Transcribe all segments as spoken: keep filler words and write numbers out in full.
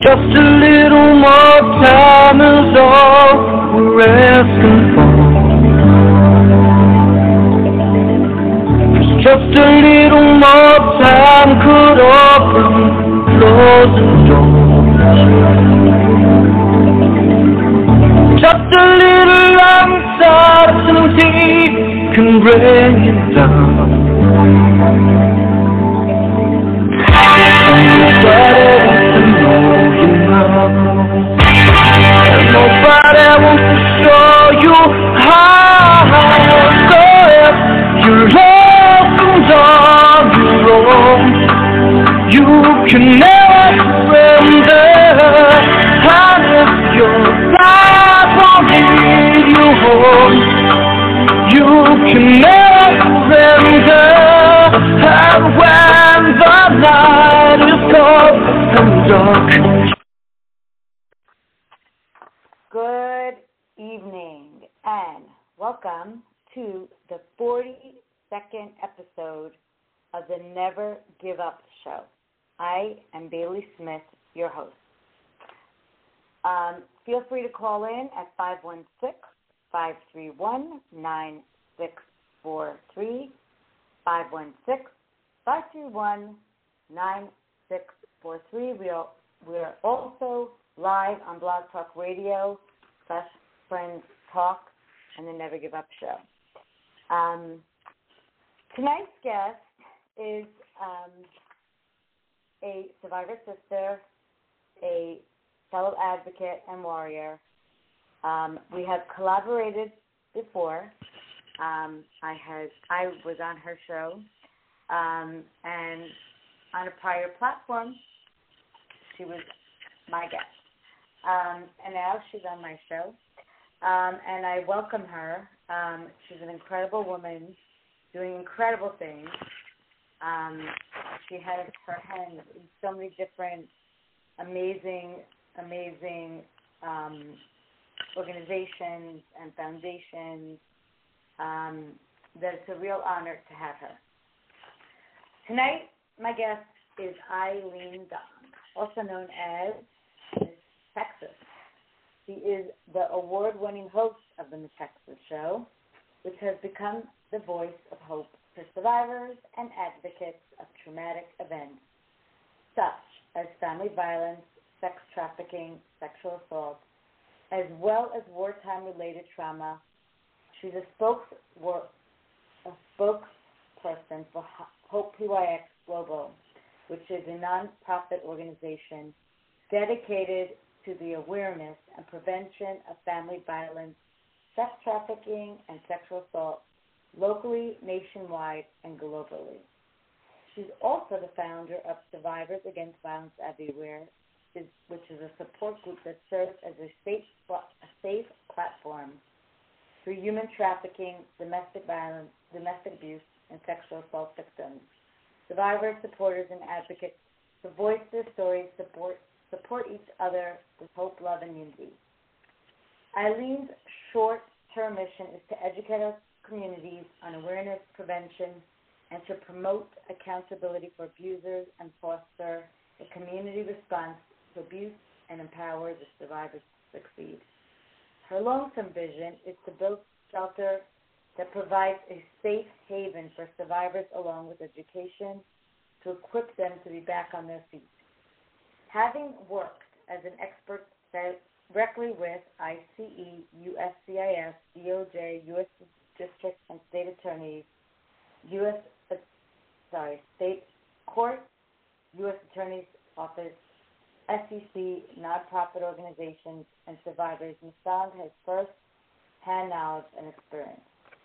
Just a little more time is all we're asking for. Just a little more time could open closing doors. Just a little uncertainty can bring it down. Nobody wants to show you how. So if your love comes on your own, you can never surrender. And if your life won't lead you home, you can never surrender. And when the night is cold and dark. Good evening and welcome to the forty-second episode of the Never Give Up Show. I am Bailey Smith, your host. Um, feel free to call in at five one six, five three one, nine six four three, five one six, five three one, nine six four three. We are, we are also live on Blog Talk Radio, slash Friends Talk, and the Never Give Up Show. Um, tonight's guest is um, a survivor sister, a fellow advocate and warrior. Um, we have collaborated before. Um, I had I was on her show, um, and on a prior platform, she was my guest. Um, and now she's on my show, um, and I welcome her. Um, she's an incredible woman doing incredible things. Um, she has her hands in so many different amazing, amazing um, organizations and foundations um, that it's a real honor to have her. Tonight, my guest is Eileen Dong, also known as Texas. She is the award-winning host of the Miss Texas Show, which has become the voice of hope for survivors and advocates of traumatic events, such as family violence, sex trafficking, sexual assault, as well as wartime-related trauma. She's a, spokes, a spokesperson for Hope P Y X Global, which is a nonprofit organization dedicated to the awareness and prevention of family violence, sex trafficking, and sexual assault locally, nationwide, and globally. She's also the founder of Survivors Against Violence Everywhere, which is a support group that serves as a safe, a safe platform for human trafficking, domestic violence, domestic abuse, and sexual assault victims. Survivors, supporters, and advocates to voice their stories, support support each other with hope, love, and unity. Eileen's short-term mission is to educate our communities on awareness, prevention, and to promote accountability for abusers and foster a community response to abuse and empower the survivors to succeed. Her long-term vision is to build shelter that provides a safe haven for survivors along with education to equip them to be back on their feet. Having worked as an expert directly with I C E, U S C I S, D O J, U S District and State Attorneys, U S uh, sorry, State Court, U S Attorney's Office, S E C, nonprofit organizations, and survivors, Miz Dong has first-hand knowledge and experience.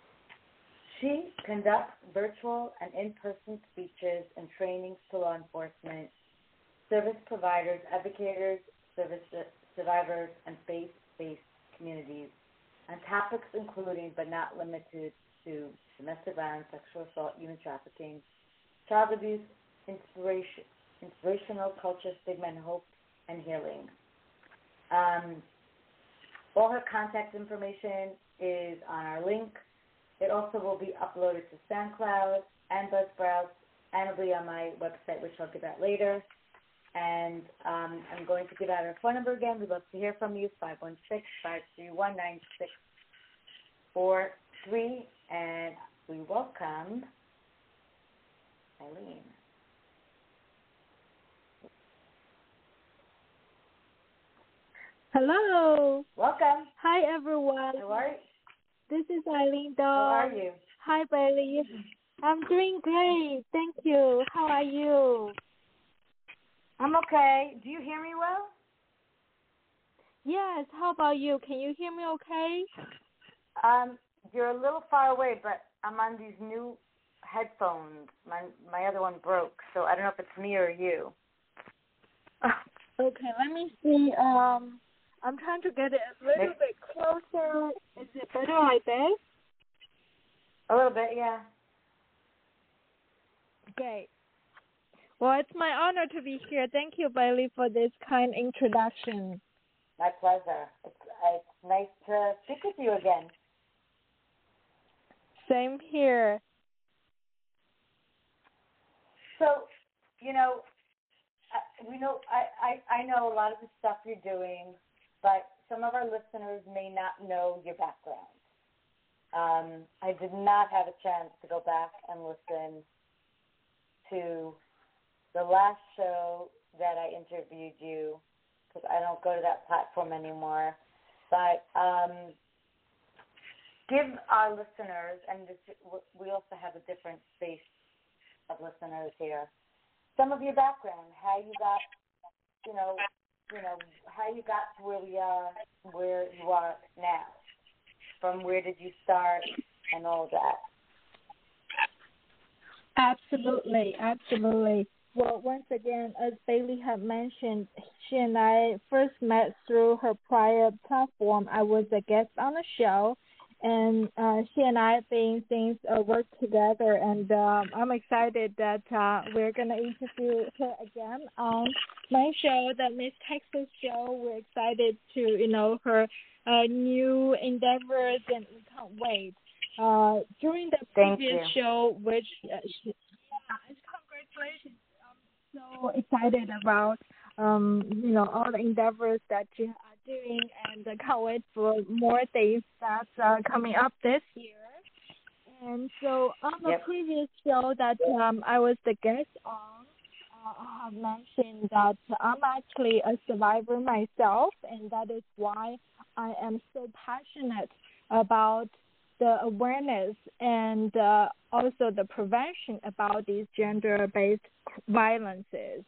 She conducts virtual and in-person speeches and trainings to law enforcement, service providers, educators, service survivors, and faith-based communities on topics including but not limited to domestic violence, sexual assault, human trafficking, child abuse, inspiration, inspirational culture, stigma, and hope, and healing. Um, all her contact information is on our link. It also will be uploaded to SoundCloud and Buzzsprout, and it'll be on my website, which I'll get at later. And And um, I'm going to give out our phone number again. We'd love to hear from you, five one six, five three one, nine six four three. And we welcome Eileen. Hello. Welcome. Hi, everyone. How are you? This is Eileen Dong. How are you? Hi, Bailey. I'm doing great. Thank you. How are you? I'm okay. Do you hear me well? Yes. How about you? Can you hear me okay? Um, you're a little far away, but I'm on these new headphones. My my other one broke, so I don't know if it's me or you. Okay, let me see. Um, I'm trying to get it a little Maybe. bit closer. Is it better like this? A little bit, yeah. Great. Well, it's my honor to be here. Thank you, Bailey, for this kind introduction. My pleasure. It's, it's nice to speak with you again. Same here. So, you know, I, we know I, I, I know a lot of the stuff you're doing, but some of our listeners may not know your background. Um, I did not have a chance to go back and listen to the last show that I interviewed you, because I don't go to that platform anymore. But um, give our listeners, and this, we also have a different space of listeners here, some of your background, how you got, you know, you know, how you got to where we are, where you are now. From where did you start, and all that. Absolutely, absolutely. Well, once again, as Bailey had mentioned, she and I first met through her prior platform. I was a guest on the show, and uh, she and I have been things uh, work together, and um, I'm excited that uh, we're going to interview her again on my show, the Miss Texas show. We're excited to, you know, her uh, new endeavors, and we can't wait. Uh, during the Thank previous you. show, which uh, she, yeah, it's congratulations. I'm so excited about, um, you know, all the endeavors that you are doing, and I can't wait for more things that's uh, coming up this year. And so on the Yep. previous show that um, I was the guest on, uh, I have mentioned that I'm actually a survivor myself, and that is why I am so passionate about the awareness and uh, also the prevention about these gender-based violences.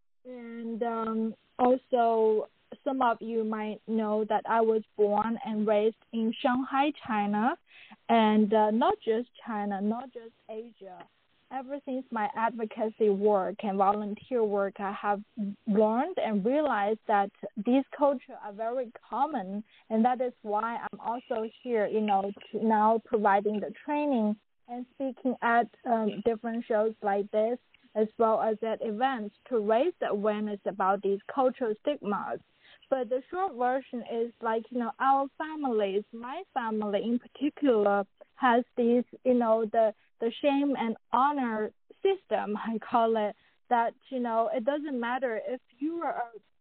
And um, also, some of you might know that I was born and raised in Shanghai, China, and uh, not just China, not just Asia. Ever since my advocacy work and volunteer work, I have learned and realized that these cultures are very common, and that is why I'm also here, you know, to now providing the training and speaking at um, different shows like this, as well as at events to raise the awareness about these cultural stigmas. But the short version is like, you know, our families, my family in particular, has these, you know, the the shame and honor system, I call it, that, you know, it doesn't matter if you are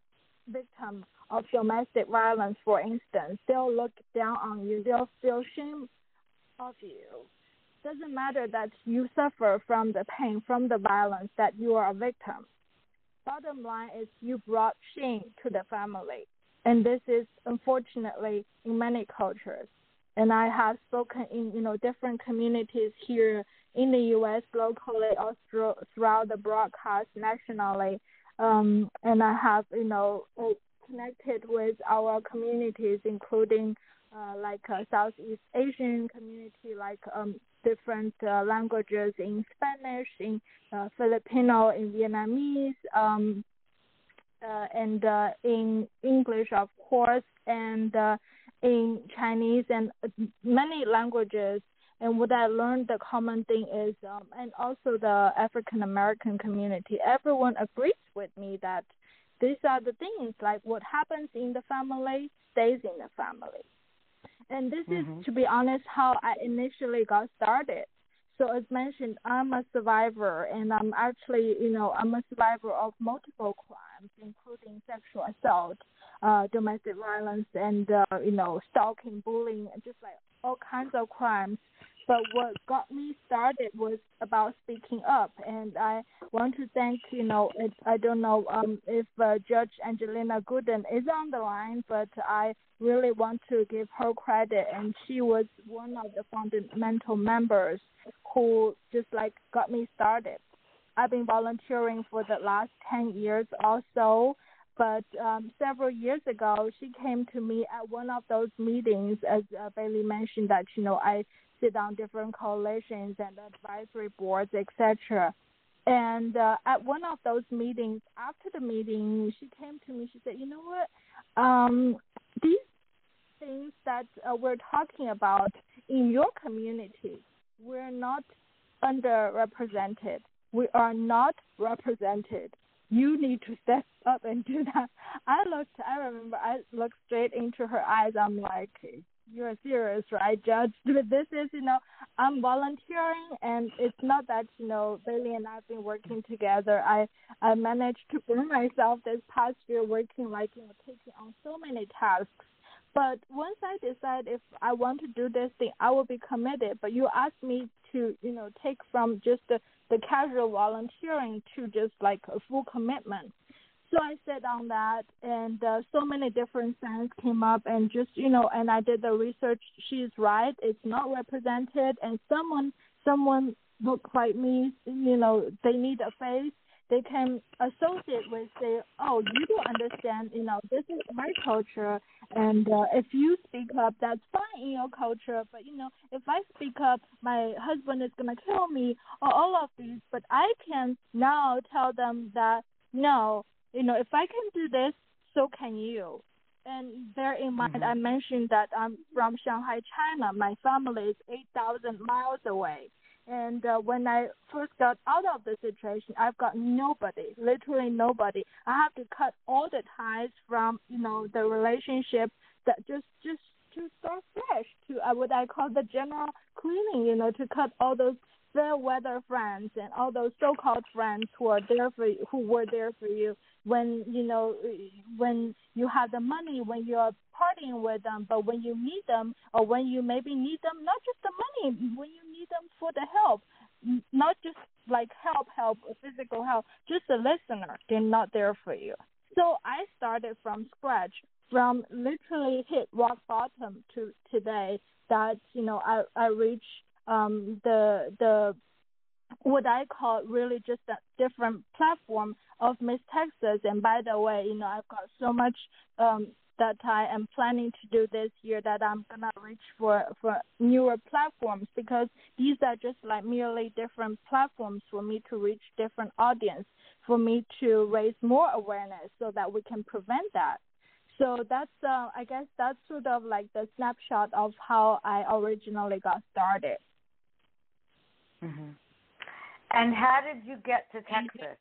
a victim of domestic violence, for instance, they'll look down on you, they'll feel shame of you. Doesn't matter that you suffer from the pain, from the violence, that you are a victim. Bottom line is you brought shame to the family. And this is, unfortunately, in many cultures. And I have spoken in, you know, different communities here in the U S, locally, or through, throughout the broadcast nationally. Um, and I have, you know, connected with our communities, including uh, like uh, Southeast Asian community, like um, different uh, languages in Spanish, in uh, Filipino, in Vietnamese, um, uh, and uh, in English, of course, and uh, in Chinese and many languages. And what I learned, the common thing is, um, and also the African American community, everyone agrees with me that these are the things, like what happens in the family stays in the family. And this mm-hmm. is, to be honest, how I initially got started. So as mentioned, I'm a survivor, and I'm actually, you know, I'm a survivor of multiple crimes, including sexual assault, uh, domestic violence, and uh, you know, stalking, bullying, and just like all kinds of crimes. But what got me started was about speaking up, and I want to thank, you know, it, I don't know um, if uh, Judge Angelina Gooden is on the line, but I really want to give her credit, and she was one of the fundamental members who just like got me started. I've been volunteering for the last ten years or so, but um, several years ago, she came to me at one of those meetings, as uh, Bailey mentioned, that, you know, I sit on different coalitions and advisory boards, et cetera. And uh, at one of those meetings, after the meeting, she came to me, she said, you know what, um, these things that uh, we're talking about in your community, we're not underrepresented. We are not represented. You need to step up and do that. I looked, I remember I looked straight into her eyes. I'm like, you're serious, right, Judge? This is, you know, I'm volunteering, and it's not that, you know, Bailey and I have been working together. I, I managed to burn myself this past year working, like, you know, taking on so many tasks. But once I decide if I want to do this thing, I will be committed. But you asked me to, you know, take from just the, the casual volunteering to just like a full commitment. So I sat on that, and uh, so many different things came up, and just, you know, and I did the research. She's right. It's not represented, and someone, someone looks like me, you know, they need a face. They can associate with, say, oh, you don't understand, you know, this is my culture, and uh, if you speak up, that's fine in your culture, but, you know, if I speak up, my husband is going to kill me, or all of these, but I can now tell them that, no, you know, if I can do this, so can you. And bear in mind, mm-hmm. I mentioned that I'm from Shanghai, China. My family is eight thousand miles away. And uh, when I first got out of the situation, I've got nobody, literally nobody. I have to cut all the ties from, you know, the relationship that just, just to start fresh, to uh, what I call the general cleaning, you know, to cut all those fair weather friends and all those so-called friends who are there for you, who were there for you when, you know, when you have the money, when you're partying with them, but when you need them, or when you maybe need them, not just the money, when you need them for the help, not just like help, help, physical help, just a listener, they're not there for you. So I started from scratch, from literally hit rock bottom to today, that, you know, I, I reach um, the, the, what I call really just a different platform of Miss Texas. And by the way, you know, I've got so much um, that I am planning to do this year that I'm going to reach for, for newer platforms, because these are just like merely different platforms for me to reach different audience, for me to raise more awareness so that we can prevent that. So that's, uh, I guess that's sort of like the snapshot of how I originally got started. Mm-hmm. And how did you get to Texas?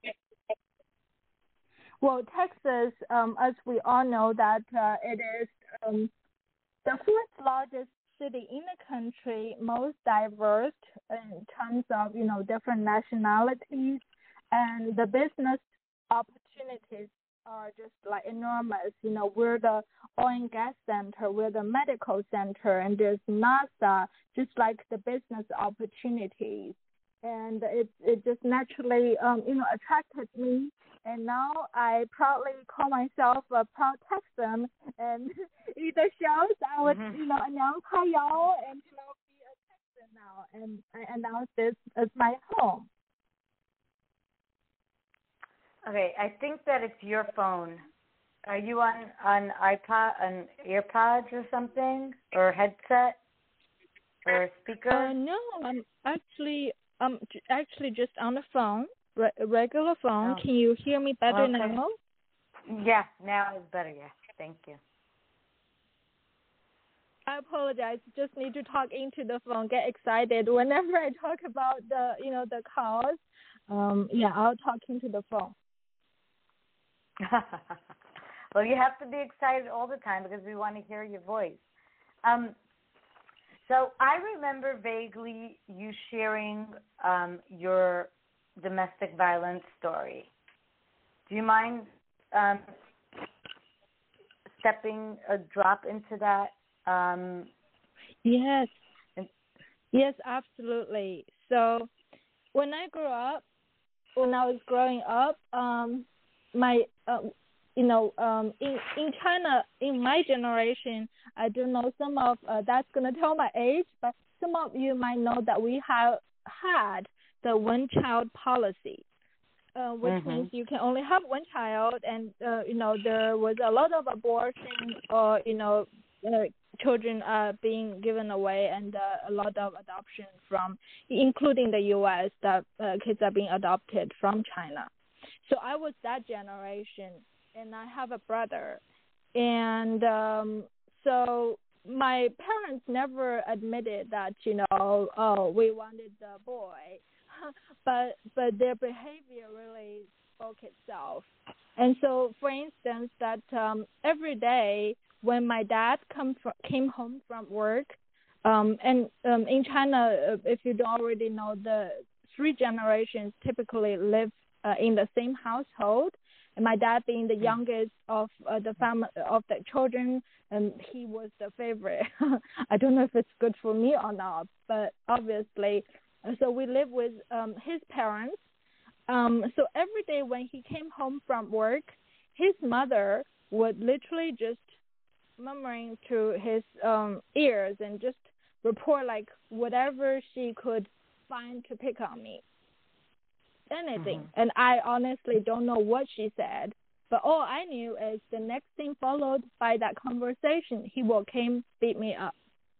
Well, Texas, um, as we all know, that uh, it is um, the fourth largest city in the country, most diverse in terms of, you know, different nationalities, and the business opportunities are just like enormous. You know, we're the oil and gas center, we're the medical center, and there's NASA, just like the business opportunities. And it it just naturally, um, you know, attracted me. And now I proudly call myself a proud Texan. And either shows I would, mm-hmm. you know, announce hi y'all, and, you know, be a Texan now. And I announce this as my home. Okay, I think that it's your phone. Are you on on iPod, on AirPods or something, or headset, or speaker? Uh, no, I'm actually um actually just on the phone, re- regular phone. Oh. Can you hear me better okay. now? Yeah, now it's better. Yes, thank you. I apologize. Just need to talk into the phone. Get excited whenever I talk about the you know the cause. Um, yeah, I'll talk into the phone. Well, you have to be excited all the time because we want to hear your voice. Um, So I remember vaguely you sharing um, your domestic violence story. Do you mind um, stepping a drop into that? Um, Yes. Yes, absolutely. So when I grew up, when I was growing up, um, my, uh, you know, um, in, in China, in my generation, I don't know some of, uh, that's going to tell my age, but some of you might know that we have had the one-child policy, uh, which mm-hmm. means you can only have one child, and, uh, you know, there was a lot of abortion or, you know, uh, children are being given away, and uh, a lot of adoption from, including the U S, that uh, kids are being adopted from China. So I was that generation, and I have a brother. And um, so my parents never admitted that, you know, oh, we wanted the boy. but but their behavior really spoke itself. And so, for instance, that um, every day when my dad come from, came home from work, um, and um, in China, if you don't already know, the three generations typically live uh, in the same household. And my dad being the youngest of uh, the family of the children, and he was the favorite. I don't know if it's good for me or not, but obviously, so we live with um, his parents. Um, so every day when he came home from work, his mother would literally just murmuring to his um, ears and just report like whatever she could find to pick on me. Anything. Mm-hmm. And I honestly don't know what she said, but all I knew is the next thing followed by that conversation, he will came beat me up.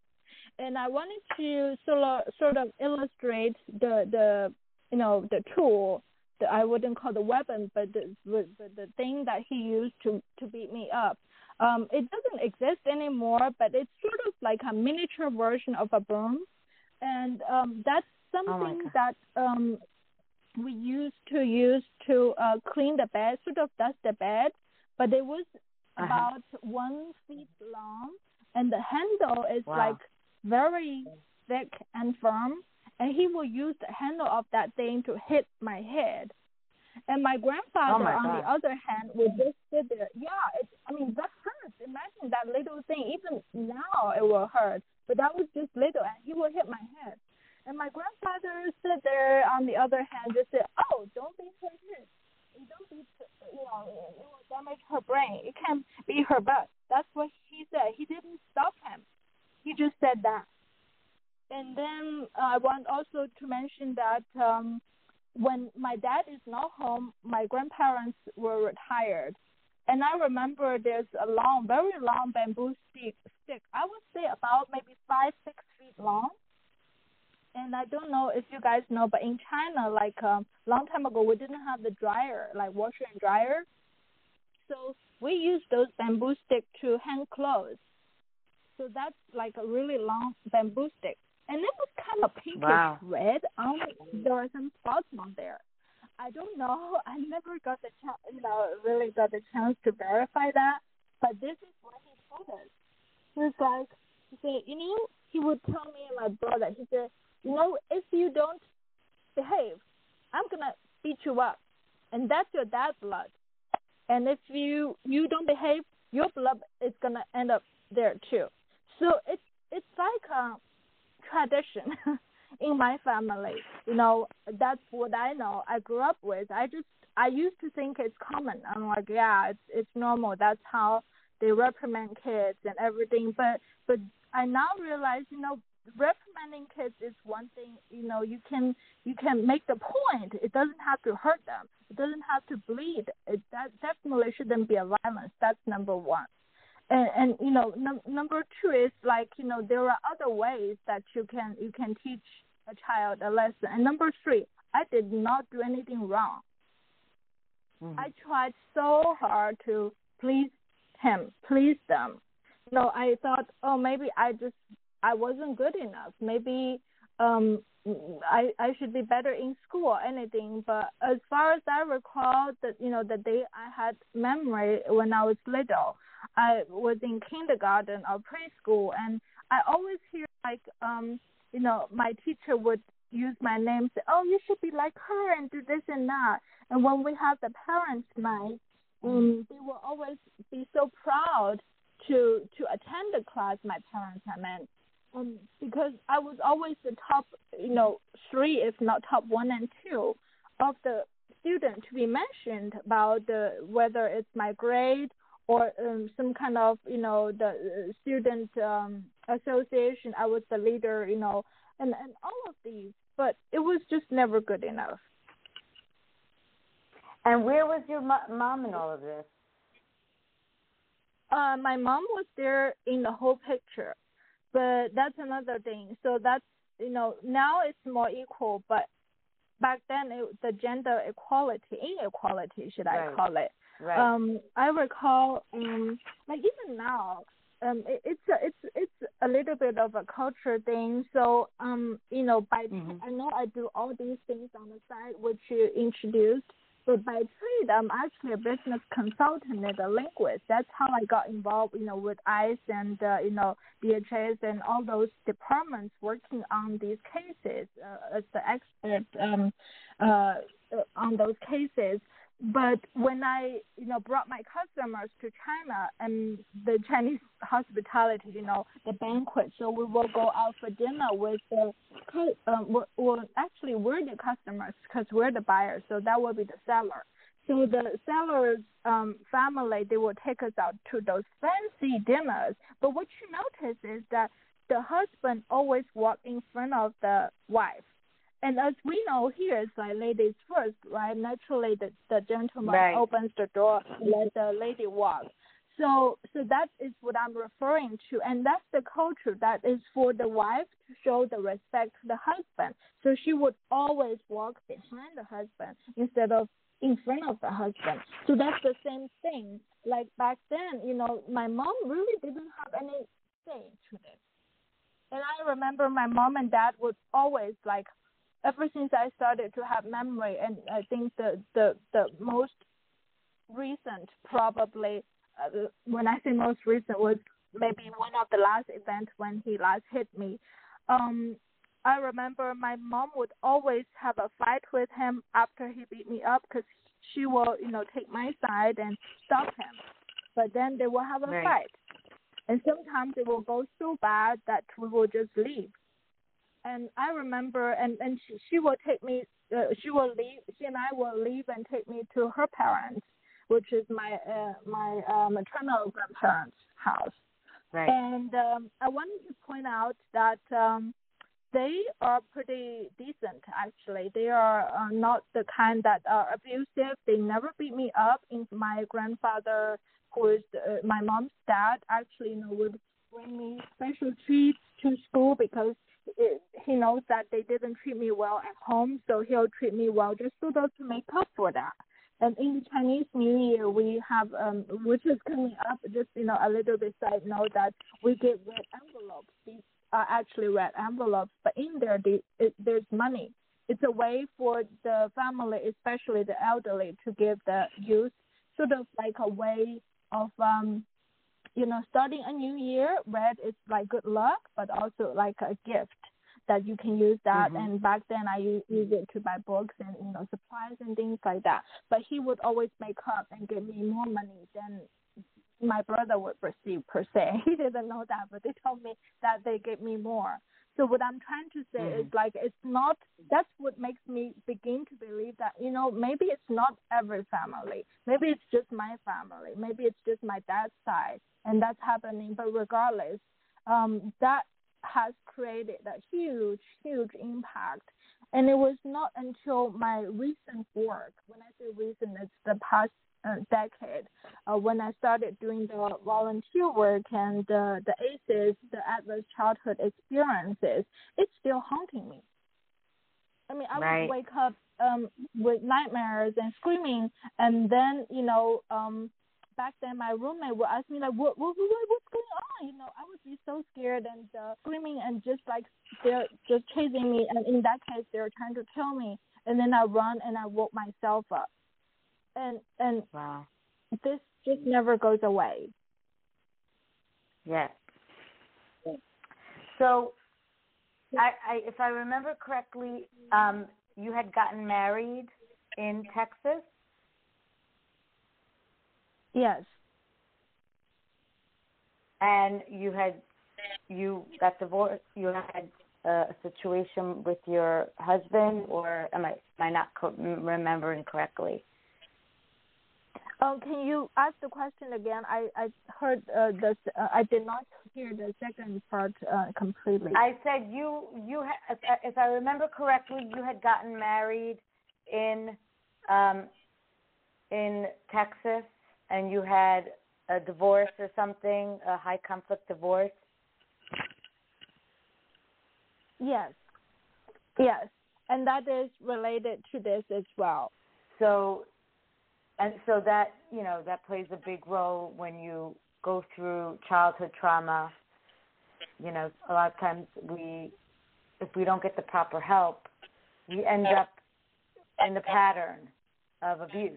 And I wanted to sort of, sort of illustrate the, the you know, the tool that I wouldn't call the weapon, but the, the, the thing that he used to, to beat me up. Um, it doesn't exist anymore, but it's sort of like a miniature version of a broom. And um, that's something oh that um, we used to use to uh, clean the bed, sort of dust the bed, but it was uh-huh. about one feet long, and the handle is wow. like very thick and firm, and he will use the handle of that thing to hit my head. And my grandfather, oh my on God. the other hand, would just sit there. Yeah, it, I mean, that hurts. Imagine that little thing. Even now it will hurt, but that was just little, and he would hit my head. And my grandfather sit there on the other hand, just said, "Oh, don't beat her head. Don't beat, you know, it will damage her brain. It can beat her butt." That's what he said. He didn't stop him. He just said that. And then uh, I want also to mention that um, when my dad is not home, my grandparents were retired. And I remember there's a long, very long bamboo stick, stick. I would say about maybe five, six feet long. And I don't know if you guys know, but in China, like a um, long time ago, we didn't have the dryer, like washer and dryer. So we used those bamboo sticks to hang clothes. So that's like a really long bamboo stick. And it was kind of pinkish wow. red. Um, there were some spots on there. I don't know. I never got the chance, you know, really got the chance to verify that. But this is what he told us. He was like, he said, you know, he would tell me and my brother, he said, you know, if you don't behave, I'm going to beat you up. And that's your dad's blood. And if you, you don't behave, your blood is going to end up there too. So it's, it's like a tradition in my family. You know, that's what I know. I grew up with. I just, I used to think it's common. I'm like, yeah, it's, it's normal. That's how they reprimand kids and everything. But, but I now realize, you know, reprimanding kids is one thing. You know, you can you can make the point. It doesn't have to hurt them. It doesn't have to bleed. It that definitely shouldn't be a violence. That's number one. And, and you know, num- number two is like, you know, there are other ways that you can you can teach a child a lesson. And number three, I did not do anything wrong. Mm-hmm. I tried so hard to please him, please them. You know, I thought, oh, maybe I just I wasn't good enough. Maybe um, I I should be better in school or anything. But as far as I recall, that you know, the day I had memory when I was little, I was in kindergarten or preschool, and I always hear like, um, you know, my teacher would use my name, say, oh, you should be like her and do this and that. And when we have the parents' night, um, they will always be so proud to to attend the class my parents had meant. Um, because I was always the top, you know, three, if not top one and two of the student to be mentioned about the, whether it's my grade or um, some kind of, you know, the uh, student um, association. I was the leader, you know, and, and all of these, but it was just never good enough. And where was your mo- mom in all of this? Uh, my mom was there in the whole picture. But that's another thing. So that's, you know, now it's more equal, but back then it, the gender equality, inequality, should I right. call it? Right. Um, I recall, um, like even now, um, it, it's a, it's it's a little bit of a culture thing. So, um, you know, by mm-hmm. I know I do all these things on the side which you introduced. But by trade, I'm actually a business consultant and a linguist. That's how I got involved, you know, with ICE and, uh, you know, D H S and all those departments working on these cases uh, as the expert um, uh, on those cases. But when I, you know, brought my customers to China and the Chinese hospitality, you know, the banquet, so we will go out for dinner with the, um, we're, we're actually we're the customers because we're the buyers, so that will be the seller. So the seller's um, family, they will take us out to those fancy dinners. But what you notice is that the husband always walks in front of the wife. And as we know here, it's like ladies first, right? Naturally, the, the gentleman right. opens the door, let the lady walk. So so that is what I'm referring to. And that's the culture that is for the wife to show the respect to the husband. So she would always walk behind the husband instead of in front of the husband. So that's the same thing. Like back then, you know, my mom really didn't have any say to this. And I remember my mom and dad would always like, ever since I started to have memory, and I think the, the, the most recent probably, uh, when I say most recent, was maybe one of the last events when he last hit me. Um, I remember my mom would always have a fight with him after he beat me up because she will, you know, take my side and stop him. But then they will have a right. fight. And sometimes it will go so bad that we will just leave. And I remember, and, and she, she will take me, uh, she will leave, she and I will leave and take me to her parents, which is my uh, my uh, maternal grandparents' house. Right. And um, I wanted to point out that um, they are pretty decent, actually. They are uh, not the kind that are abusive. They never beat me up. In my grandfather, who is uh, my mom's dad, actually, you know, would bring me special treats to school because It, he knows that they didn't treat me well at home, so he'll treat me well just so that to make up for that. And in the Chinese New Year, we have, um, which is coming up, just, you know, a little bit side note that we get red envelopes. These are actually red envelopes, but in there, the, it, there's money. It's a way for the family, especially the elderly, to give the youth sort of like a way of, um, you know, starting a new year. Red is like good luck, but also like a gift that you can use that. Mm-hmm. And back then I use, use it to buy books and, you know, supplies and things like that. But he would always make up and give me more money than my brother would receive per se. He didn't know that, but they told me that they gave me more. So what I'm trying to say mm-hmm. is like, it's not, that's what makes me begin to believe that, you know, maybe it's not every family. Maybe it's just my family. Maybe it's just my dad's side. And that's happening. But regardless, um, that has created a huge, huge impact. And it was not until my recent work, when I say recent, it's the past uh, decade, uh, when I started doing the volunteer work and uh, the A C Es, the adverse childhood experiences, it's still haunting me. I mean, I right. would wake up um, with nightmares and screaming, and then, you know, um, back then my roommate would ask me, like, what, what, what what's going on? You know, I would be so scared and uh, screaming and just like they're just chasing me. And in that case, they're trying to kill me. And then I run and I woke myself up. And and wow. this just never goes away. Yes. So I, I, if I remember correctly, um, you had gotten married in Texas? Yes. And you had you got divorced. You had uh, a situation with your husband, or am I am I not co- remembering correctly? Oh, can you ask the question again? I I heard uh, the uh, I did not hear the second part uh, completely. I said you you ha- if I remember correctly, you had gotten married in um, in Texas, and you had a divorce or something, a high conflict divorce. Yes, yes, and that is related to this as well. So, and so that, you know, that plays a big role when you go through childhood trauma. You know, a lot of times we, if we don't get the proper help, we end up in the pattern of abuse.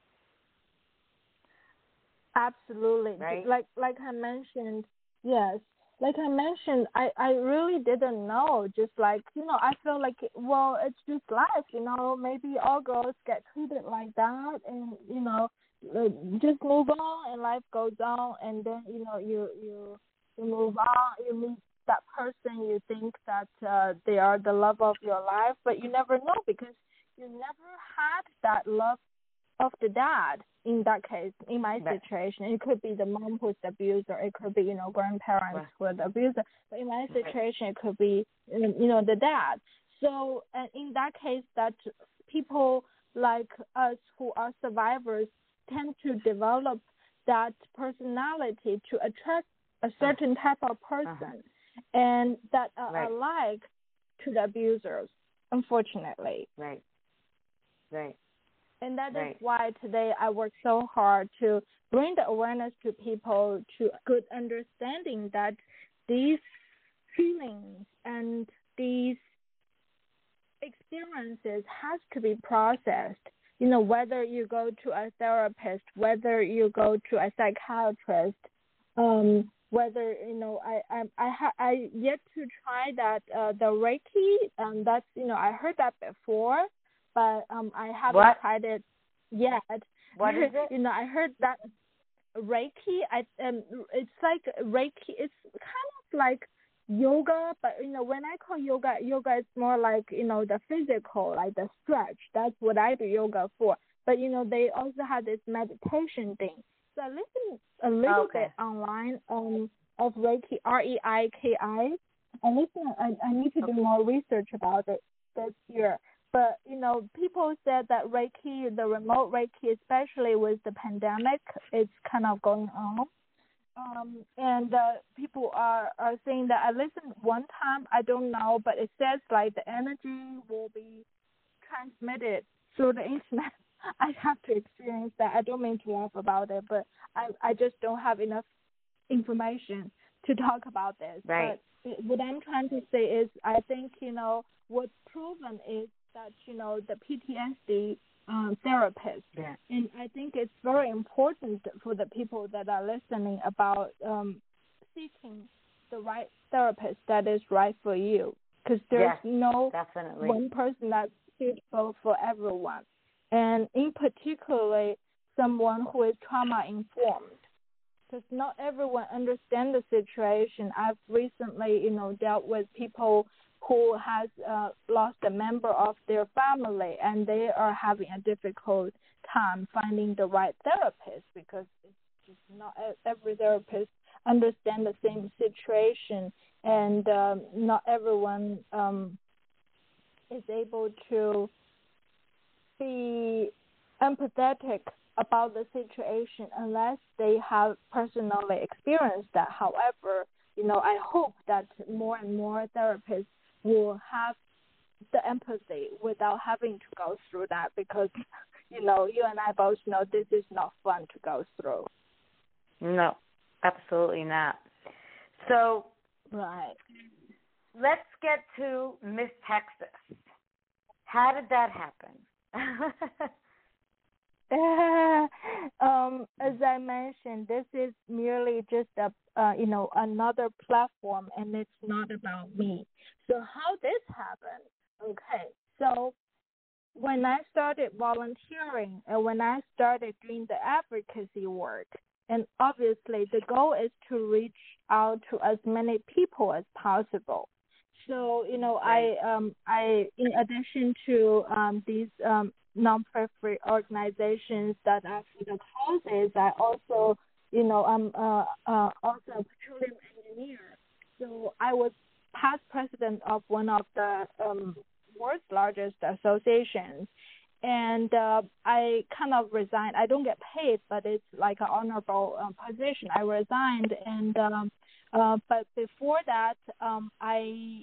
Absolutely. Right? Like like I mentioned, yes. Like I mentioned, I, I really didn't know. Just like, you know, I feel like, well, it's just life, you know. Maybe all girls get treated like that, and, you know, uh, just move on and life goes on. And then, you know, you, you, you move on, you meet that person, you think that uh, they are the love of your life, but you never know because you never had that love of the dad. In that case, in my Right. situation, it could be the mom who's the abuser. It could be, you know, grandparents Right. who are the abuser. But in my Right. situation, it could be, you know, the dad. So, and in that case, that people like us who are survivors tend to develop that personality to attract a certain type of person, uh-huh. and that are right. alike to the abusers, unfortunately. Right. Right. And that right. is why today I work so hard to bring the awareness to people, to good understanding that these feelings and these experiences has to be processed. You know, whether you go to a therapist, whether you go to a psychiatrist, um, whether, you know, I I I, ha- I yet to try that uh, the Reiki. Um, that's, you know, I heard that before. But um, I haven't what? tried it yet. What is it? You know, I heard that Reiki. I um, it's like Reiki. It's kind of like yoga, but you know, when I call yoga, yoga is more like, you know, the physical, like the stretch. That's what I do yoga for. But you know, they also have this meditation thing. So I listened a little okay. bit online um of Reiki, R E I K I. I listen. I I need to do more research about it this year. But, you know, people said that Reiki, the remote Reiki, especially with the pandemic, it's kind of going on. Um, and uh, people are, are saying that I listened one time, I don't know, but it says like the energy will be transmitted through the internet. I have to experience that. I don't mean to laugh about it, but I, I just don't have enough information to talk about this. Right. But what I'm trying to say is I think, you know, what's proven is that, you know, the P T S D um, therapist. Yeah. And I think it's very important for the people that are listening about um, seeking the right therapist that is right for you. Because there's yes, no definitely. one person that's suitable for everyone. And in particular, someone who is trauma-informed. Because not everyone understands the situation. I've recently, you know, dealt with people who has uh, lost a member of their family, and they are having a difficult time finding the right therapist because it's just not every therapist understands the same situation, and um, not everyone um, is able to be empathetic about the situation unless they have personally experienced that. However, you know, I hope that more and more therapists will have the empathy without having to go through that because, you know, you and I both know this is not fun to go through. No, absolutely not. So, right. Let's get to Miss Texas. How did that happen? um, as I mentioned, this is merely just a uh, you know another platform, and it's not about me. So how this happened? Okay, so when I started volunteering and when I started doing the advocacy work, and obviously the goal is to reach out to as many people as possible. So you know, Right. I um I in addition to um these um non-profit organizations that are for the causes, I also you know I'm uh, uh also a petroleum engineer. So I was past president of one of the um world's largest associations, and uh, I kind of resigned. I don't get paid, but it's like an honorable um, position. I resigned, and um, uh, but before that, um, I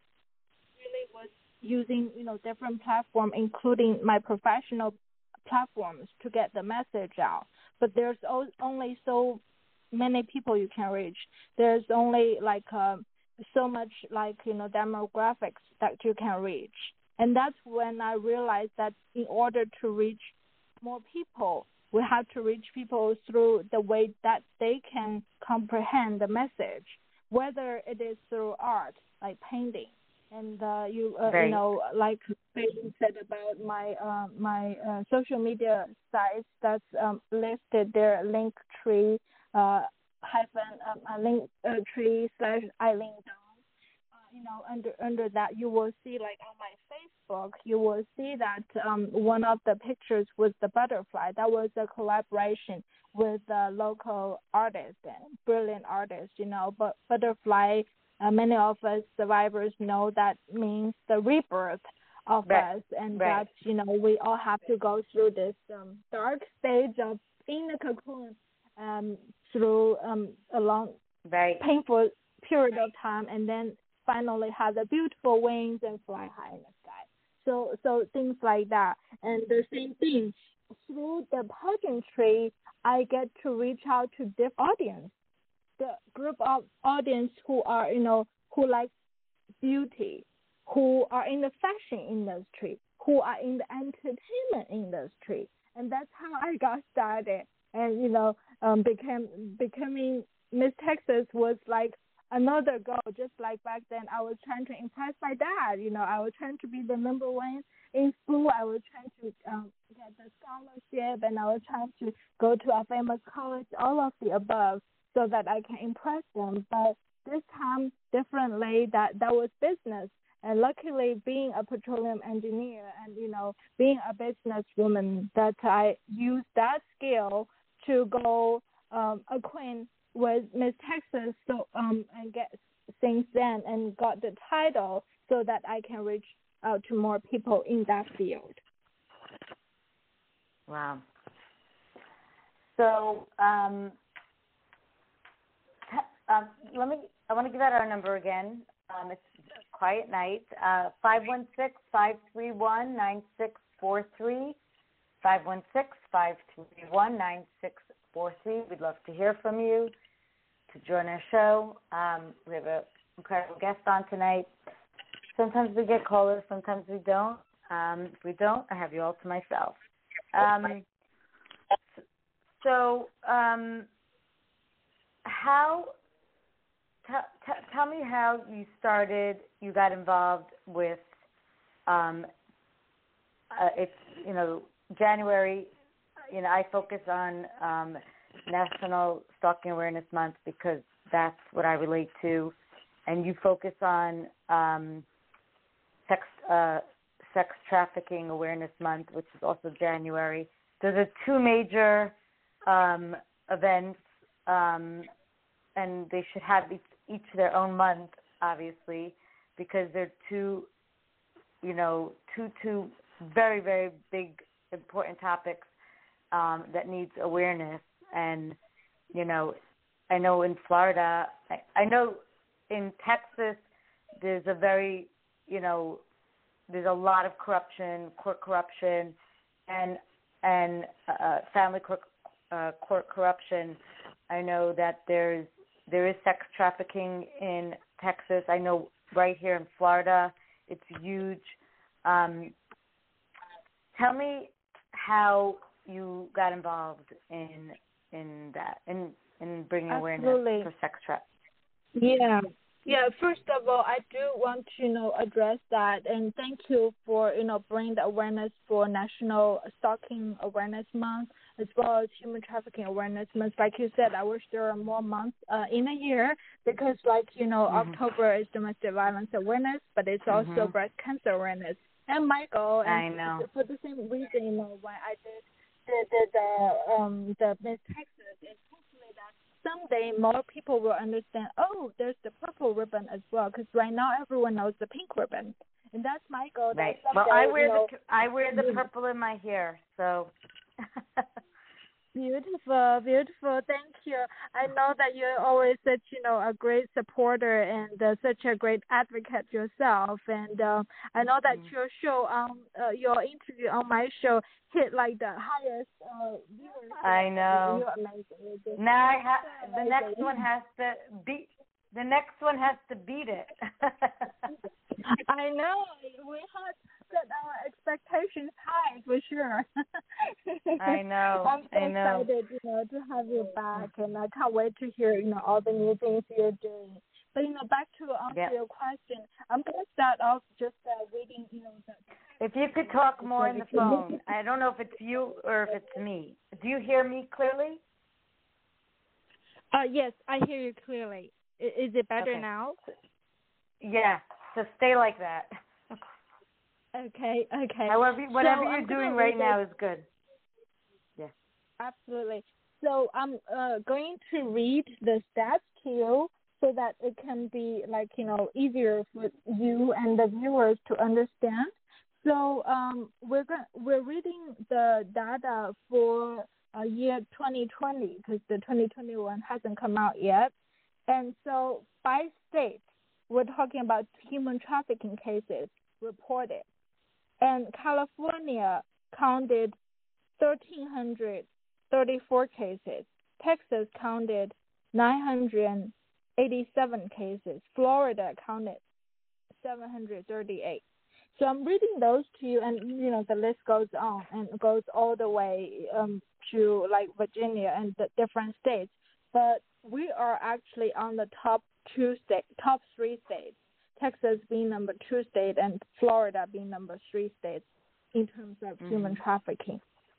really was using you know different platforms, including my professional platforms, to get the message out. But there's o- only so many people you can reach. There's only like um, so much like you know demographics that you can reach, and that's when I realized that in order to reach more people, we have to reach people through the way that they can comprehend the message, whether it is through art, like painting. And uh, you, uh, you Right. know, like Peyton said about my uh, my uh, social media sites, that's um, listed there, Linktree uh, hyphen um, uh, link uh, tree slash Eileen Dawn. Uh, you know, under under that, you will see like on my Facebook, you will see that um, one of the pictures was the butterfly. That was a collaboration with a local artist and brilliant artist. You know, but butterfly. Uh, many of us survivors know that means the rebirth of Right. us, and Right. that you know we all have to go through this um, dark stage of in the cocoon um, through um, a long, Right. painful period of time, and then finally have the beautiful wings and fly high in the sky. So, so things like that, and the same thing through the pageantry, I get to reach out to different audience, the group of audience who are you know who like beauty, who are in the fashion industry, who are in the entertainment industry, and that's how I got started. And you know, um, became becoming Miss Texas was like another goal. Just like back then, I was trying to impress my dad. You know, I was trying to be the number one in school. I was trying to um, get the scholarship, and I was trying to go to a famous college. All of the above, so that I can impress them. But this time differently, that that was business, and luckily being a petroleum engineer and you know being a businesswoman, that I used that skill to go um, acquaint with Miss Texas, so um and get things then and got the title so that I can reach out to more people in that field. Wow. So um, um, let me. I want to give out our number again. Um, it's Quiet Night. Uh, five one six, five three one, nine six four three. five one six, five three one, nine six four three. We'd love to hear from you, to join our show. Um, we have an incredible guest on tonight. Sometimes we get callers, sometimes we don't. Um, if we don't, I have you all to myself. Um, so um, how, t- t- tell me how you started, you got involved with, um, uh, it's, you know, January, you know, I focus on um, National Stalking Awareness Month because that's what I relate to, and you focus on um, sex uh, sex trafficking awareness month, which is also January. Those are two major um, events, um, and they should have each, each their own month, obviously, because they're two, you know, two two very very big important topics um, that needs awareness. And you know, I know in Florida, I, I know in Texas, there's a very, you know, there's a lot of corruption, court corruption, and and uh, family court, uh, court corruption. I know that there's there is sex trafficking in Texas. I know right here in Florida, it's huge. Um, tell me how you got involved in in that in in bringing Absolutely. awareness for sex trafficking. Yeah. Yeah, first of all, I do want to, you know, address that, and thank you for, you know, bringing the awareness for National Stalking Awareness Month, as well as Human Trafficking Awareness Month. Like you said, I wish there were more months uh, in a year, because, like, you know, Mm-hmm. October is Domestic Violence Awareness, but it's also Mm-hmm. Breast Cancer Awareness. And my goal, and I know. for the same reason, you know, why I did the, the, the, um, the Miss Texas, is hopefully that someday more people will understand, oh, there's the purple ribbon as well, because right now everyone knows the pink ribbon. And that's my goal. Right. That Well, someday, I wear you know, the I wear the purple in my hair, so. Beautiful, beautiful. Thank you. I know that you're always such, you know, a great supporter and uh, such a great advocate yourself. And uh, I know that Mm-hmm. your show, um, uh, your interview on my show hit like the highest uh, viewership. I know. You're amazing. You're just Now I ha- so the amazing. next one has to beat. The next one has to beat it. I know. We had set our expectations high for sure. I know. I'm so I know. excited, you know, to have you back, and I can't wait to hear, you know, all the new things you're doing. But, you know, back to answer Yep. your question, I'm going to start off just uh, reading, you know, the If you could talk more in the phone, I don't know if it's you or if it's me. Do you hear me clearly? Uh, yes, I hear you clearly. I- is it better Okay. now? Yeah. So stay like that. Okay, okay. However, whatever So you're I'm gonna doing read right it. now is good. Absolutely. So I'm uh, going to read the stats to you so that it can be, like, you know, easier for you and the viewers to understand. So um, we're go- we're reading the data for uh, year twenty twenty, because the twenty twenty-one hasn't come out yet. And so by state, we're talking about human trafficking cases reported. And California counted one thousand three hundred thirty-four cases. Texas counted nine hundred eighty-seven cases. Florida counted seven hundred thirty-eight. So I'm reading those to you, and, you know, the list goes on and goes all the way um, to, like, Virginia and the different states. But we are actually on the top two state, top three states, Texas being number two state and Florida being number three states in terms of Mm-hmm. human trafficking.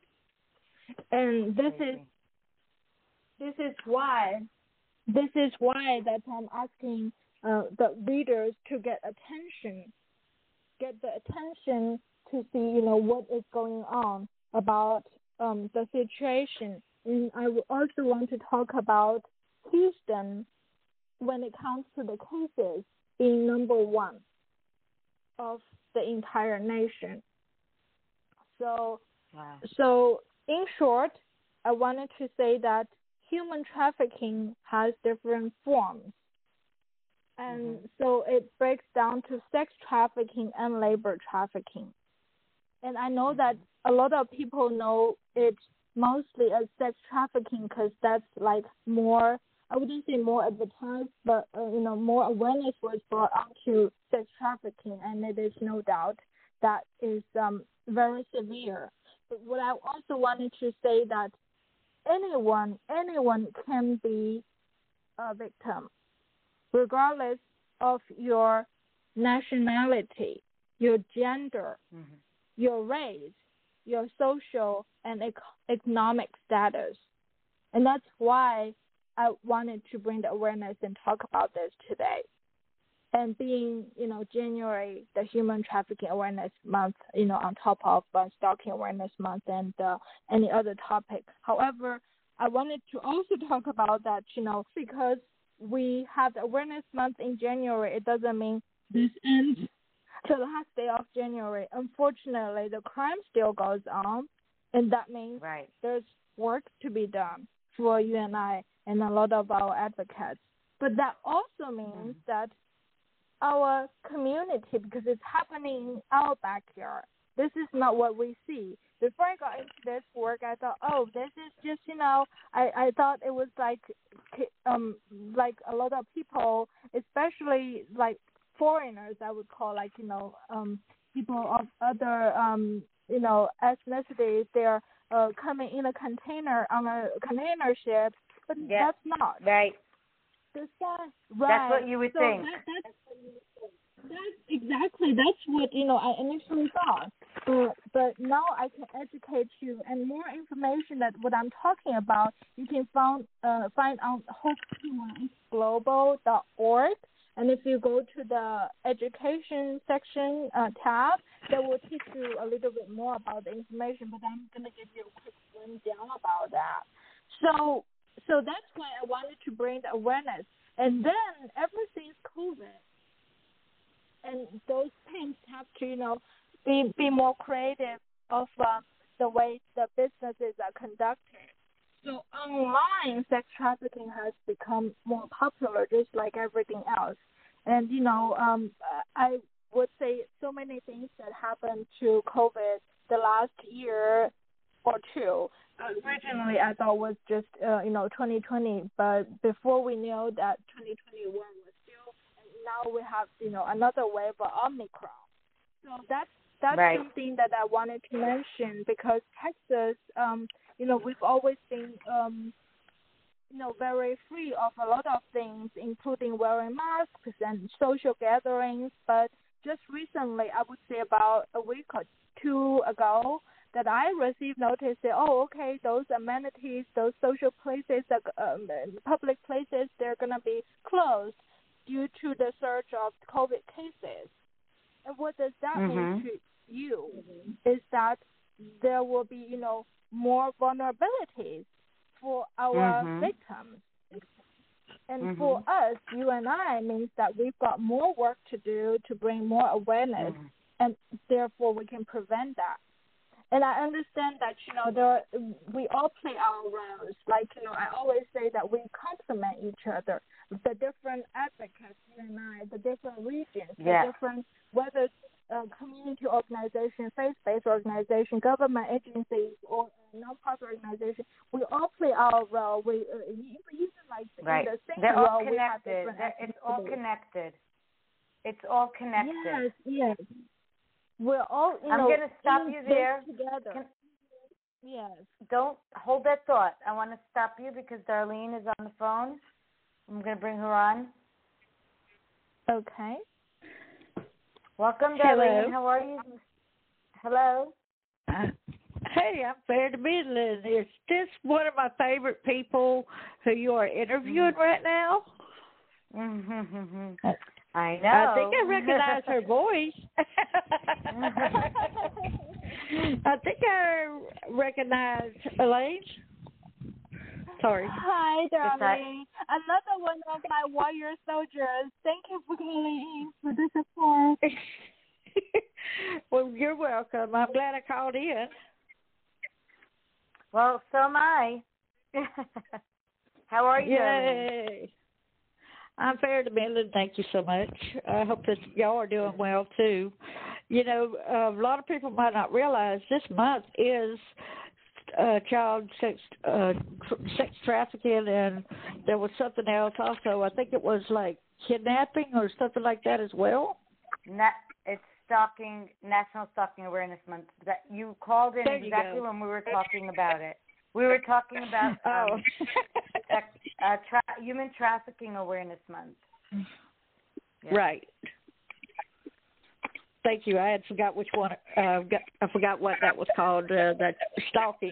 And this is this is why this is why that I'm asking uh, the readers to get attention, get the attention to see, you know, what is going on about um, the situation. And I would also want to talk about Houston when it comes to the cases being number one of the entire nation. So, Wow. so in short, I wanted to say that human trafficking has different forms. And Mm-hmm. so it breaks down to sex trafficking and labor trafficking. And I know Mm-hmm. that a lot of people know it mostly as sex trafficking because that's like more, I wouldn't say more advertised, but, uh, you know, more awareness was brought onto sex trafficking. And it is no doubt that is um, very severe. But what I also wanted to say that anyone, anyone can be a victim, regardless of your nationality, your gender, Mm-hmm. your race, your social and ec- economic status. And that's why I wanted to bring the awareness and talk about this today. And being, you know, January, the Human Trafficking Awareness Month, you know, on top of uh, Stalking Awareness Month and uh, any other topic. However, I wanted to also talk about that, you know, because we have the Awareness Month in January, it doesn't mean this ends the last day of January. Unfortunately, the crime still goes on, and that means Right. there's work to be done for you and I and a lot of our advocates. But that also means mm-hmm. that our community, because it's happening in our backyard, this is not what we see. Before I got into this work, I thought, oh, this is just, you know, I, I thought it was like, um, like a lot of people, especially like foreigners, I would call, like, you know, um, people of other, um, you know, ethnicities, they're uh, coming in a container on a container ship, but Yeah. that's not. Right. The sign, right. That's what you would so think. That, that's, that's exactly, that's what, you know, I initially thought. But, but now I can educate you, and more information that what I'm talking about, you can find, uh, find on hope global dot org. And if you go to the education section uh, tab, that will teach you a little bit more about the information, but I'm going to give you a quick rundown about that. So, so that's why I wanted to bring the awareness. And then ever since COVID, and those teams have to, you know, be, be more creative of uh, the way the businesses are conducted. So online sex trafficking has become more popular, just like everything else. And, you know, um, I would say so many things that happened to COVID the last year or two. Uh, originally, I thought was just, uh, you know, twenty twenty. But before we knew that twenty twenty-one was still, and now we have, you know, another wave of Omicron. So that's, that's right. something that I wanted to mention because Texas, um, you know, we've always been, um, you know, very free of a lot of things, including wearing masks and social gatherings. But just recently, I would say about a week or two ago, that I received notice that, oh, okay, those amenities, those social places, um, public places, they're going to be closed due to the surge of COVID cases. And what does that mm-hmm. mean to you? Is that there will be, you know, more vulnerabilities for our mm-hmm. victims. And mm-hmm. for us, you and I, means that we've got more work to do to bring more awareness, mm-hmm. and therefore we can prevent that. And I understand that, you know, there, we all play our roles. Like, you know, I always say that we complement each other. The different advocates, you and I, the different regions, yeah. the different, whether uh, community organization, faith-based organization, government agencies, or non-profit organization, we all play our role. We uh, even like right. in the same They're role, all we have connected. different They're, it's all connected. It's all connected. Yes, yes. We're all, you I'm know, going to stop you there. Together. Can, yes. Don't hold that thought. I want to stop you because Darlene is on the phone. I'm going to bring her on. Okay. Welcome, Darlene. Hello. How are you? Hello. Uh, hey, I'm Fair to Midland. Is this one of my favorite people who you are interviewing mm-hmm. right now? Mm-hmm. I know. I think I recognize her voice. I think I recognize Elaine. Sorry. Hi, darling. Another one of my warrior soldiers. Thank you for calling in for the support. Well, you're welcome. I'm glad I called in. Well, so am I. How are you? Yay. I'm Fair to Midland. Thank you so much. I hope that y'all are doing well, too. You know, uh, a lot of people might not realize this month is uh, child sex, uh, tr- sex trafficking, and there was something else also. I think it was like kidnapping or something like that as well. Na- it's stalking, National Stalking Awareness Month. That you called in there exactly when we were talking about it. We were talking about um, oh. sex, uh, tra- Human Trafficking Awareness Month. Yeah. Right. Thank you. I had forgot which one. Uh, got, I forgot what that was called. Uh, that stalking.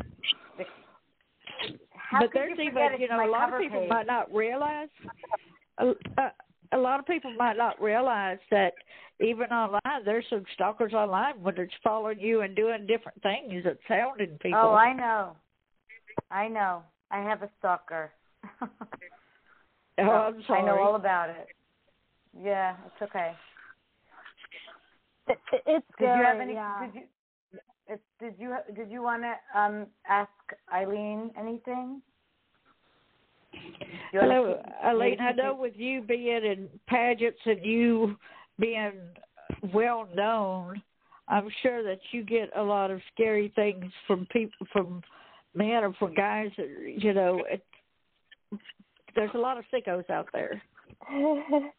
How but could there's you even, you know, a lot of people page? might not realize. A, a, a lot of people might not realize that even online, there's some stalkers online when it's following you and doing different things that's hounding people. Oh, I know. I know. I have a stalker. oh, I'm sorry. I know all about it. Yeah, it's okay. It, it, it's did good, you have any? yeah. Did you? It, did you? Did you want to um, ask Eileen anything? Hello, Eileen. I know with you being in pageants and you being well known, I'm sure that you get a lot of scary things from people, from men or from guys. That, you know, it, there's a lot of sickos out there.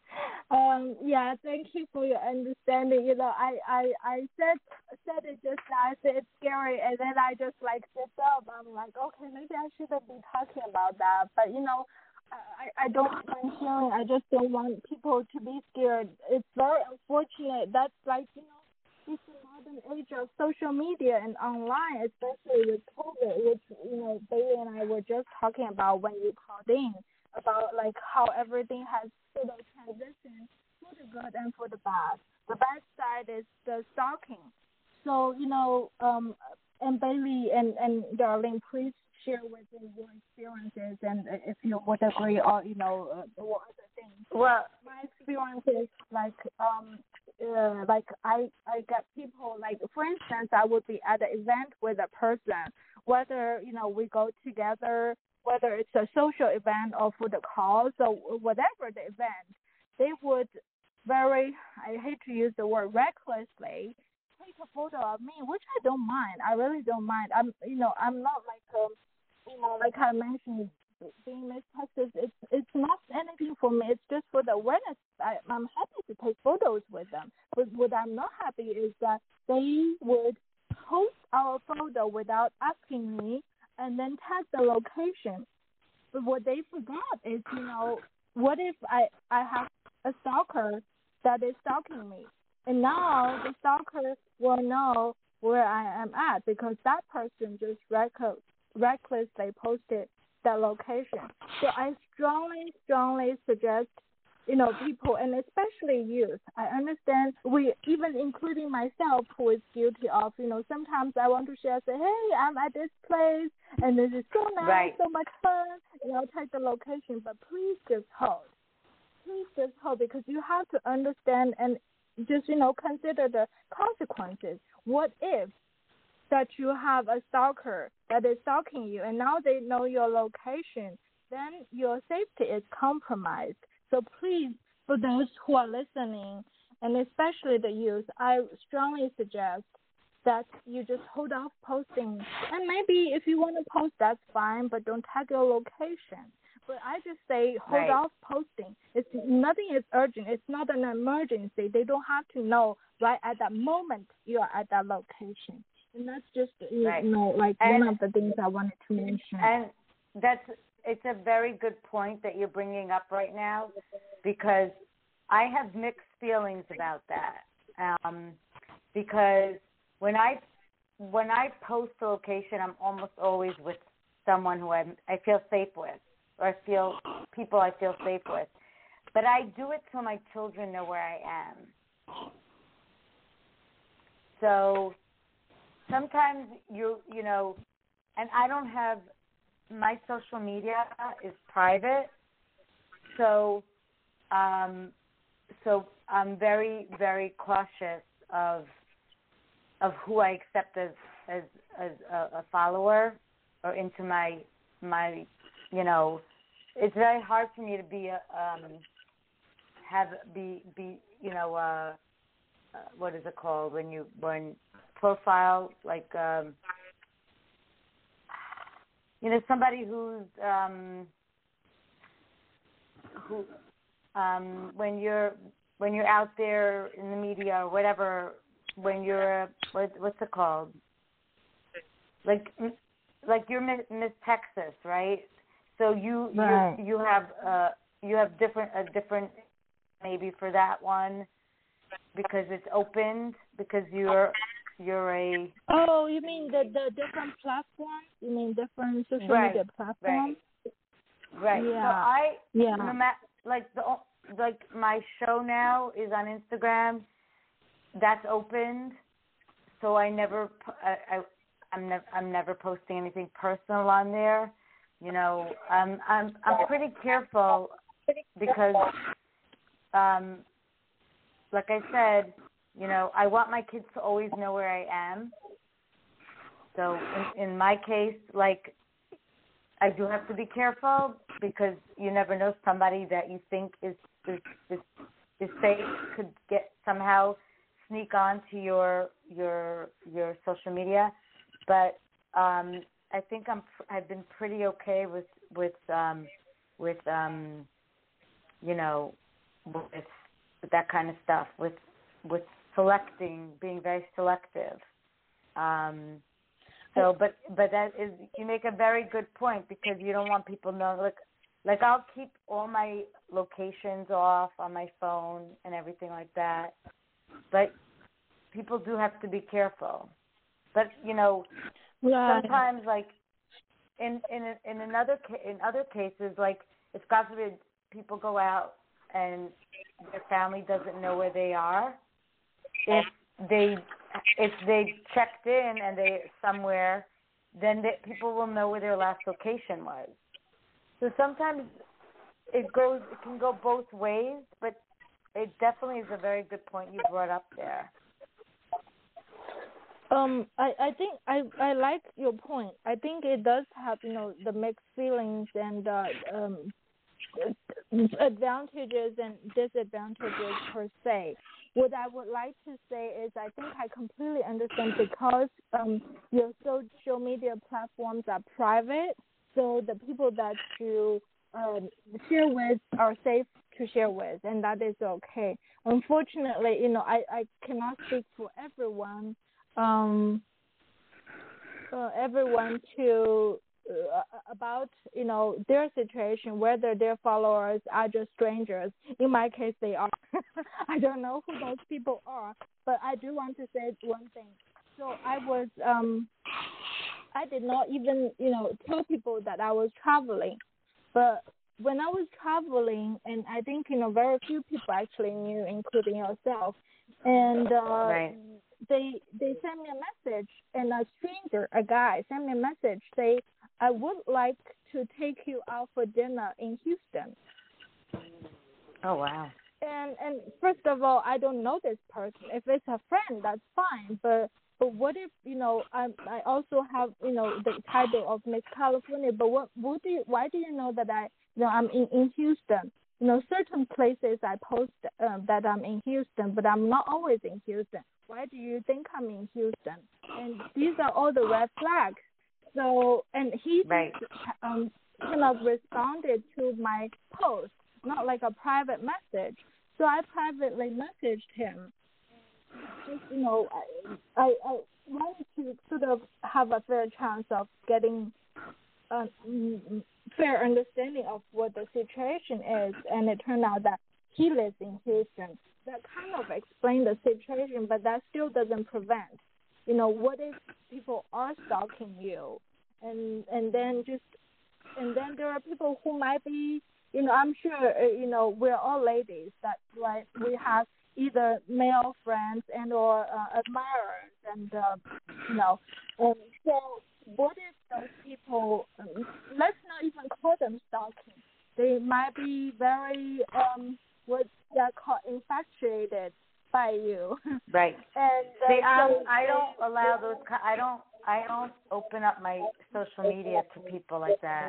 Um, yeah, thank you for your understanding. You know, I, I, I said said it just now. I said it's scary, and then I just like stepped up. I'm like, okay, maybe I shouldn't be talking about that. But you know, I, I don't mind sharing. I just don't want people to be scared. It's very unfortunate. That's like, you know, it's the modern age of social media and online, especially with COVID, which, you know, Bailey and I were just talking about when you called in, about like how everything has sort of transitioned for the good and for the bad. The bad side is the stalking. So, you know, um, and Bailey and, and Darlene, please share with me your experiences and if you would agree or, you know, uh, what other things. Well, my experience is like, um, uh, like I, I get people, like, for instance, I would be at an event with a person, whether, you know, we go together, whether it's a social event or for the cause or whatever the event, they would very, I hate to use the word recklessly, take a photo of me, which I don't mind. I really don't mind. I'm, you know, I'm not like, um, you know, like I mentioned, being Miss Texas, it's it's not anything for me. It's just for the awareness. I, I'm happy to take photos with them. But what I'm not happy is that they would post our photo without asking me and then tag the location. But what they forgot is, you know, what if I, I have a stalker that is stalking me? And now the stalker will know where I am at because that person just record, recklessly posted that location. So I strongly, strongly suggest, you know, people, and especially youth. I understand we, even including myself, who is guilty of, you know, sometimes I want to share, say, hey, I'm at this place, and this is so nice, right. so much fun, you know, take the location, but please just hold. Please just hold, because you have to understand and just, you know, consider the consequences. What if that you have a stalker that is stalking you, and now they know your location, then your safety is compromised. So please, for those who are listening, and especially the youth, I strongly suggest that you just hold off posting. And maybe if you want to post, that's fine, but don't tag your location. But I just say hold right. off posting. It's nothing is urgent. It's not an emergency. They don't have to know right at that moment you are at that location. And that's just, you right. know, like and, one of the things I wanted to mention. And that's, it's a very good point that you're bringing up right now, because I have mixed feelings about that. Um, because when I, when I post a location, I'm almost always with someone who I, I feel safe with, or I feel people I feel safe with. But I do it so my children know where I am. So sometimes you you know, and I don't have, my social media is private, so um, so I'm very very cautious of of who I accept as as as a, a follower or into my my you know. It's very hard for me to be a um, have be be you know uh, uh, what is it called when you when profile, like, um, you know, somebody who's, um, who, um, when you're, when you're out there in the media or whatever, when you're, what, what's it called? Like, like you're Miss, Miss Texas, right? So you, right. you, you have, uh, you have different, a different, maybe for that one, because it's opened, because you're, You're a oh, you mean the the different platforms? You mean different social right, media platforms? Right. Right. Yeah. So I yeah. no matter, like the like my show now is on Instagram. That's opened, so I never I, I I'm never I'm never posting anything personal on there. You know, um, I'm I'm pretty careful because, um, like I said. You know, I want my kids to always know where I am. So in, in my case, like, I do have to be careful because you never know, somebody that you think is is is, is safe could get somehow sneak onto your your your social media. But um, I think I'm I've been pretty okay with with um, with um, you know with with that kind of stuff, with with selecting, being very selective. Um, so, but but that is, you make a very good point, because you don't want people knowing. Like, like I'll keep all my locations off on my phone and everything like that. But people do have to be careful. But you know, Right. sometimes, like in in in another ca- in other cases, like if God forbid people go out and their family doesn't know where they are, if they if they checked in and they're somewhere, then they, people will know where their last location was. So sometimes it goes it can go both ways, but it definitely is a very good point you brought up there. Um, I, I think I, I like your point. I think it does have, you know, the mixed feelings and uh, um, advantages and disadvantages per se. What I would like to say is I think I completely understand, because um, your social media platforms are private, so the people that you um, share with are safe to share with, and that is okay. Unfortunately, you know, I, I cannot speak for everyone. Um, uh, everyone to uh, about you know their situation, whether their followers are just strangers. In my case, they are. I don't know who those people are, but I do want to say one thing. So I was um, I did not even you know tell people that I was traveling, but when I was traveling, and I think you know very few people actually knew, including yourself, and uh, Right. they they sent me a message, and a stranger, a guy, sent me a message say, I would like to take you out for dinner in Houston. Oh wow. And and first of all, I don't know this person. If it's a friend, that's fine. But but what if you know I I also have you know the title of Miss California? But what what do you, why do you know that I you know I'm in, in Houston? You know, certain places I post um, that I'm in Houston, but I'm not always in Houston. Why do you think I'm in Houston? And these are all the red flags. So, and he Right. um, kind of responded to my post, not like a private message. So I privately messaged him. Just, you know, I, I, I wanted to sort of have a fair chance of getting a fair understanding of what the situation is. And it turned out that he lives in Houston. That kind of explained the situation, but that still doesn't prevent. You know, what if people are stalking you, and and then just and then there are people who might be, you know, I'm sure, uh, you know, we're all ladies. That's why we have either male friends and or uh, admirers, and uh, you know, and so what if those people? Um, let's not even call them stalking. They might be very um, what they're called infatuated by you. Right. And uh, See, I so I don't allow those. I don't I don't open up my social media to people like that.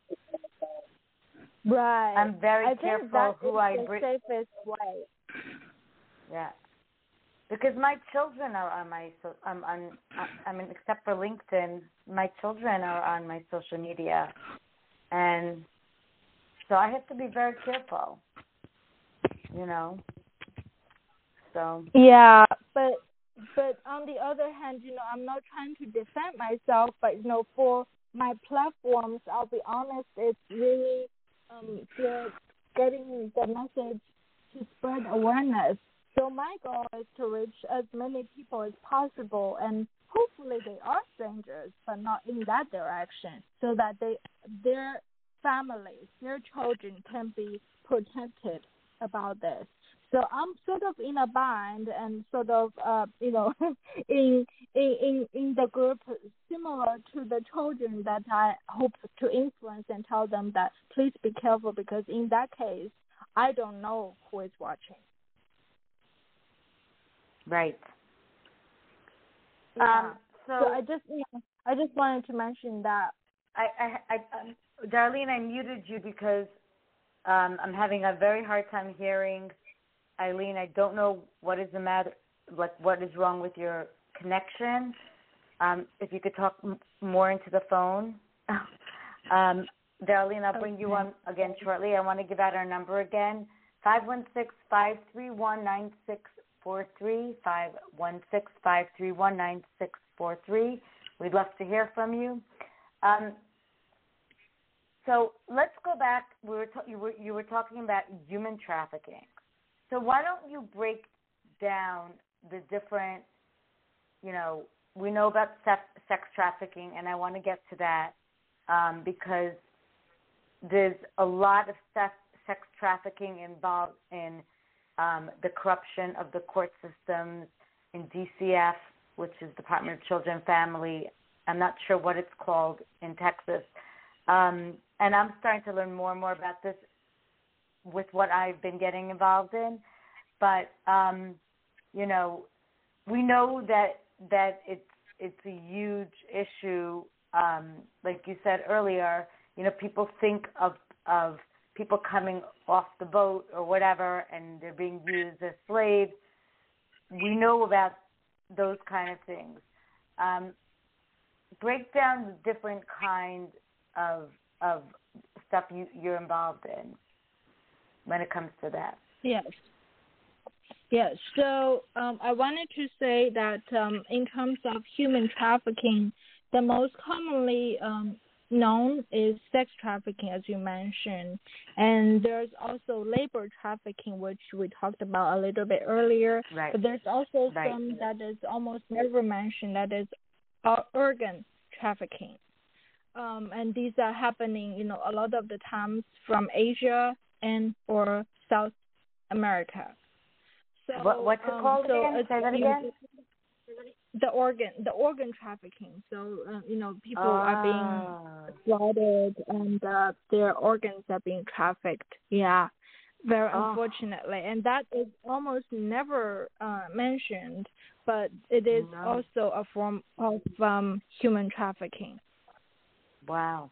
Right. I'm very I careful think that who is I the bring. safest way. Yeah. Because my children are on my so um on I mean except for LinkedIn, my children are on my social media, and so I have to be very careful. You know. So. Yeah, but but on the other hand, you know, I'm not trying to defend myself, but you know, for my platforms, I'll be honest, it's really um for getting the message to spread awareness. So my goal is to reach as many people as possible, and hopefully they are strangers, but not in that direction, so that they their families, their children can be protected about this. So I'm sort of in a bind and sort of, uh, you know, in, in in the group similar to the children that I hope to influence and tell them that please be careful, because in that case, I don't know who is watching. Right. Yeah. Um. So, so I just, you know, I just wanted to mention that. I, I, I, um, Darlene, I muted you because um, I'm having a very hard time hearing Eileen. I don't know what is the matter, like what is wrong with your connection. Um, if you could talk m- more into the phone. um, Darlene, I'll bring Okay. you on again shortly. I want to give out our number again, five one six, five three one, nine six four three, five one six, five three one, nine six four three. We'd love to hear from you. Um, so let's go back. We were ta- you were you were talking about human trafficking. So why don't you break down the different, you know, we know about sex, sex trafficking, and I want to get to that um, because there's a lot of sex, sex trafficking involved in um, the corruption of the court systems in D C F, which is Department of Children and Family. I'm not sure what it's called in Texas. Um, and I'm starting to learn more and more about this with what I've been getting involved in. But, um, you know, we know that that it's it's a huge issue. Um, like you said earlier, you know, people think of of people coming off the boat or whatever, and they're being used as slaves. We know about those kind of things. Um, break down the different kinds of of stuff you, you're involved in when it comes to that. Yes. Yes. So um, I wanted to say that um, in terms of human trafficking, the most commonly um, known is sex trafficking, as you mentioned. And there's also labor trafficking, which we talked about a little bit earlier. Right. But there's also right. some that is almost never mentioned, that is uh, organ trafficking. Um, and these are happening, you know, a lot of the times from Asia and or South America. So, what, what's it um, called so again? Say that again. The organ, the organ trafficking. So, uh, you know, people oh. are being slaughtered and uh, their organs are being trafficked. Yeah, very oh. unfortunately. And that is almost never uh, mentioned, but it is no. also a form of um, human trafficking. Wow.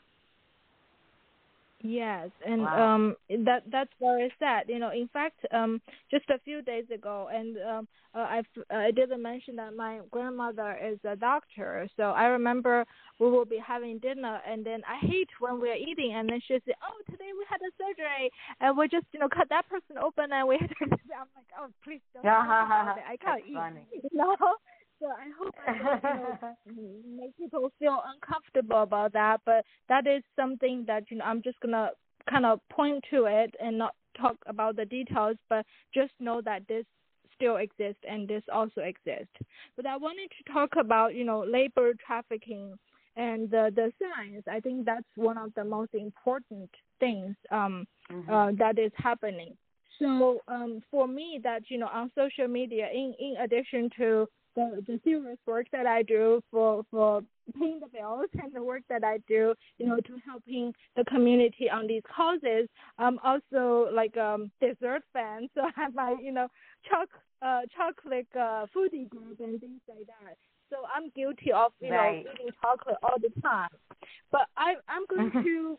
Yes, and wow. um, that that's very sad. You know, in fact, um, just a few days ago, and um, uh, I I didn't mention that my grandmother is a doctor. So I remember we will be having dinner, and then I hate when we're eating, and then she said, "Oh, today we had a surgery, and we just you know cut that person open, and we had." To I'm like, "Oh, please don't talk about it. I can't That's eat." Funny. You know? So I hope I don't you know, make people feel uncomfortable about that, but that is something that, you know, I'm just going to kind of point to it and not talk about the details, but just know that this still exists and this also exists. But I wanted to talk about, you know, labor trafficking and the, the signs. I think that's one of the most important things um, mm-hmm. uh, that is happening. So um, for me, that, you know, on social media, in, in addition to The, the serious work that I do for, for paying the bills and the work that I do, you know, to helping the community on these causes. I'm also like um dessert fan, so I have my, you know, choc uh chocolate uh, foodie group and things like that. So I'm guilty of, you right. know, eating chocolate all the time. But I I'm going to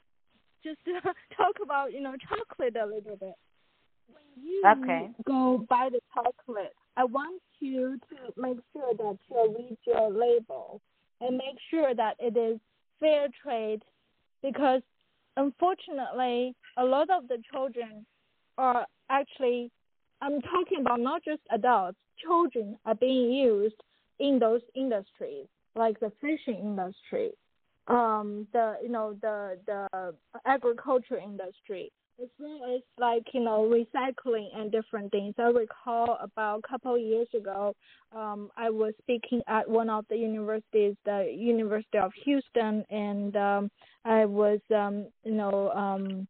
just uh, talk about, you know, chocolate a little bit. When you okay. go buy the chocolate, I want you to make sure that you read your label and make sure that it is fair trade, because unfortunately a lot of the children are actually, I'm talking about not just adults, children are being used in those industries, like the fishing industry, um, the you know the the agriculture industry, as well as like, you know, recycling and different things. I recall about a couple of years ago, um, I was speaking at one of the universities, the University of Houston, and um, I was, um, you know, um,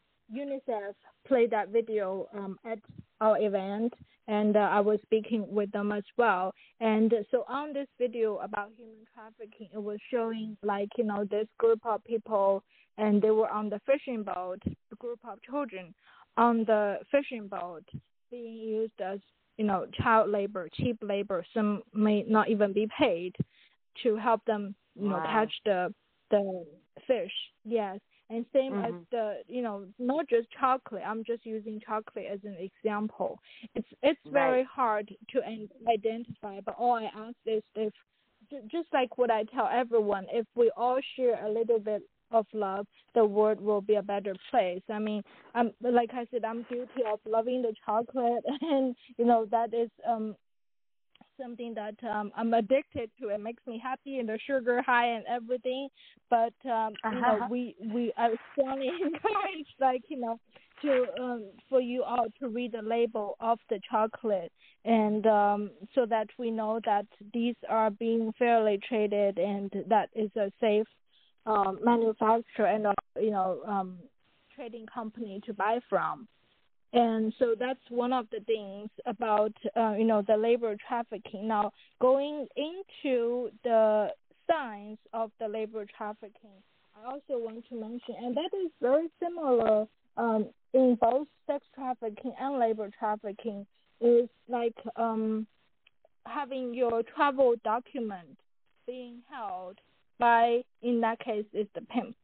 UNICEF played that video um, at our event, and uh, I was speaking with them as well. And so on this video about human trafficking, it was showing like, you know, this group of people, and they were on the fishing boat, a group of children on the fishing boat being used as, you know, child labor, cheap labor. Some may not even be paid to help them, you wow. know, catch the the fish. Yes. And same mm-hmm. as the, you know, not just chocolate. I'm just using chocolate as an example. It's it's very right. hard to identify, but all I ask is if j- just like what I tell everyone, if we all share a little bit of love, the world will be a better place. I mean, I'm like I said, I'm guilty of loving the chocolate, and you know that is um something that um I'm addicted to. It makes me happy, and the sugar high and everything. But um, you know, Uh-huh. we we I strongly encourage, like you know, to um for you all to read the label of the chocolate, and um so that we know that these are being fairly traded, and that is a safe um, manufacturer and uh, you know um, trading company to buy from. And so that's one of the things about uh, you know the labor trafficking. Now going into the signs of the labor trafficking, I also want to mention, and that is very similar um, in both sex trafficking and labor trafficking, is like um, having your travel document being held by, in that case, is the pimp.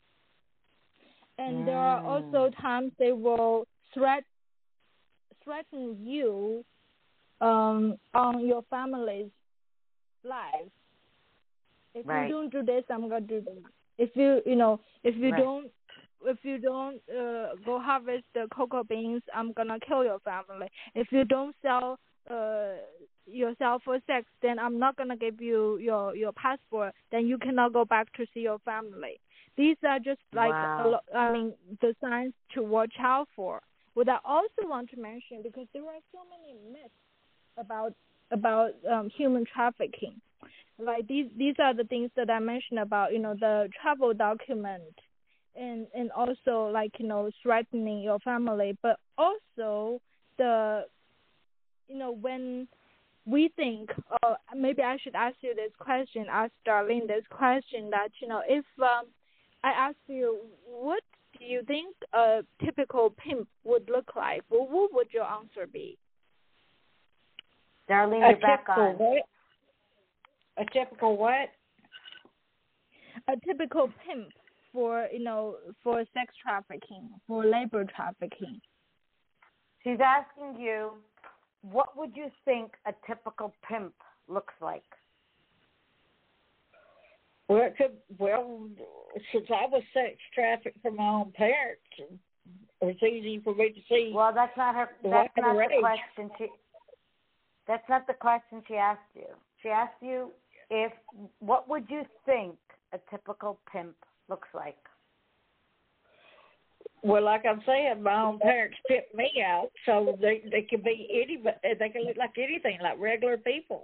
And there are also times they will threat threaten you um, on your family's life. If Right. you don't do this, I'm gonna do that. If you you know if you Right. don't if you don't uh, go harvest the cocoa beans, I'm gonna kill your family. If you don't sell uh, yourself for sex, then I'm not gonna give you your your passport. Then you cannot go back to see your family. These are just like Wow. a lo- I mean the signs to watch out for. What I also want to mention, because there are so many myths about about um, human trafficking. Like these these are the things that I mentioned about, you know, the travel document, and and also like, you know, threatening your family, but also the, you know, when we think, uh, maybe I should ask you this question, ask Darlene this question, that, you know, if um, I ask you, what do you think a typical pimp would look like? Well, what would your answer be? Darlene, A you're back typical on. what? A typical what? A typical pimp for, you know, for sex trafficking, for labor trafficking. She's asking you, what would you think a typical pimp looks like? Well, it could, well, since I was sex trafficked from my own parents, it was easy for me to see. Well, that's not her. The That's wide not the range. question. She. That's not the question she asked you. She asked you if what would you think a typical pimp looks like? Well, like I'm saying, my own parents pimped me out, so they they can be any, they can look like anything, like regular people.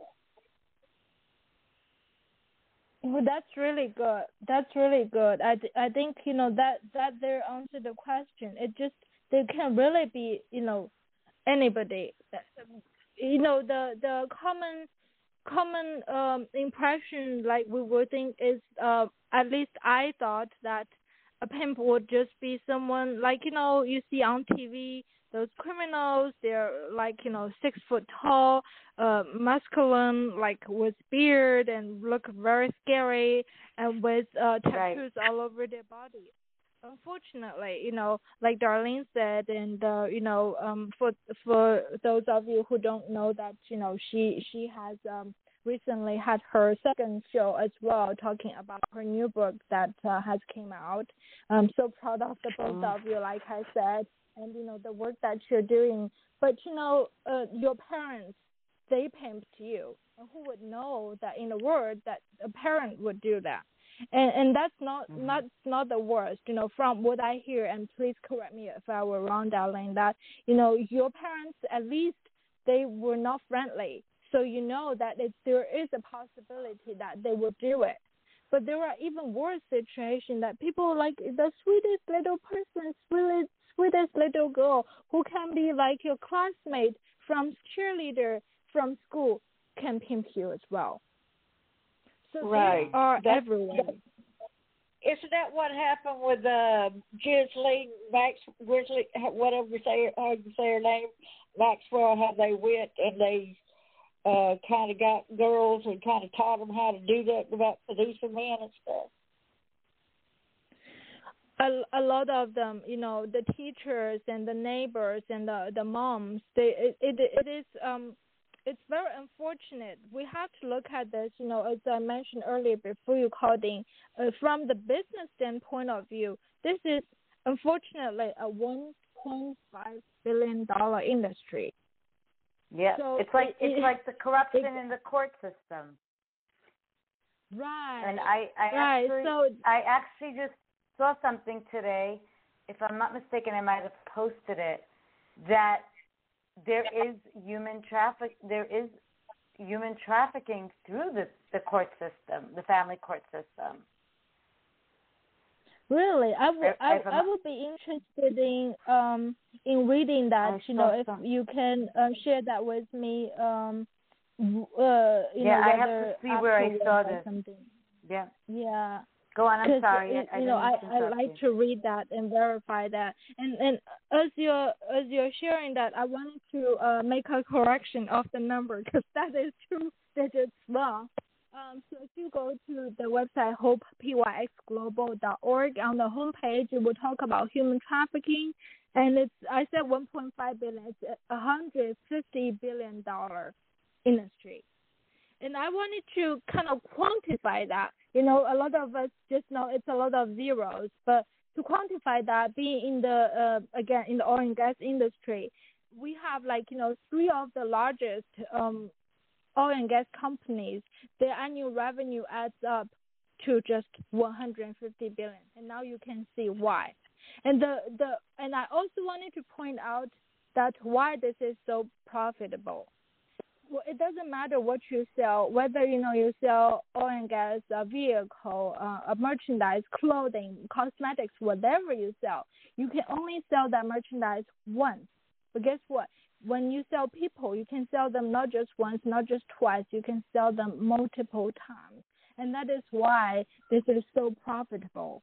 Well, that's really good. That's really good. I, th- I think, you know, that, that there answered the question. It just, they can really be, you know, anybody. You know, the the common common um, impression, like we would think, is, uh, at least I thought that a pimp would just be someone like, you know, you see on T V, those criminals, they're like, you know, six foot tall, uh, masculine, like with beard and look very scary, and with uh, tattoos right. all over their body. Unfortunately, you know, like Darlene said, and uh, you know, um, for for those of you who don't know that, you know, she she has um, recently had her second show as well, talking about her new book that uh, has came out. I'm so proud of the both of you, like I said, and you know the work that you're doing. But you know, uh, your parents, they pimped you, and who would know that in the world that a parent would do that? And and that's not mm-hmm. not not the worst, you know, from what I hear, and please correct me if I were wrong, Darlene, that, you know, your parents, at least they were not friendly. So you know that if there is a possibility that they will do it. But there are even worse situations that people like the sweetest little person, sweetest, sweetest little girl who can be like your classmate from cheerleader from school can pimp you as well. So right. they are That's, everywhere. That, isn't that what happened with uh, Ghislaine Max, Grizzly, whatever you say, how you say her name, Maxwell, how they went and they uh, kind of got girls and kind of taught them how to do that about seducing men and stuff? A, a lot of them, you know, the teachers and the neighbors and the the moms, they it it, it is um it's very unfortunate. We have to look at this, you know, as I mentioned earlier before you called in, uh, from the business standpoint of view, this is unfortunately a one point five billion dollar industry. Yeah, so it's like it, it's it, like the corruption it, in the court system. Right. And I, I right. actually, so, I actually just saw something today. If I'm not mistaken, I might have posted it. That there is human traffic. There is human trafficking through the the court system, the family court system. Really, I would I, If I'm I not- would be interested in um in reading that. I You know, saw if some- you can uh, share that with me. Um, w- uh, you Yeah, know, I have whether to see where I afterwards saw or this. Something. Yeah. Yeah. Go on. I'm Because sorry. you, I, I you know, I, didn't I interrupt like you. to read that and verify that. And and as you're as you're sharing that, I wanted to uh, make a correction of the number because that is two digits wrong. Um, so if you go to the website hope p y x global dot org, on the homepage it will talk about human trafficking, and it's I said one point five billion. It's a hundred fifty billion dollar industry. And I wanted to kind of quantify that. You know, a lot of us just know it's a lot of zeros, but to quantify that, being in the, uh, again, in the oil and gas industry, we have like, you know, three of the largest um, oil and gas companies, their annual revenue adds up to just one hundred fifty billion dollars. And now you can see why. And the, the and I also wanted to point out that why this is so profitable. Well, it doesn't matter what you sell, whether, you know, you sell oil and gas, a vehicle, uh, a merchandise, clothing, cosmetics, whatever you sell, you can only sell that merchandise once. But guess what? When you sell people, you can sell them not just once, not just twice. You can sell them multiple times. And that is why this is so profitable.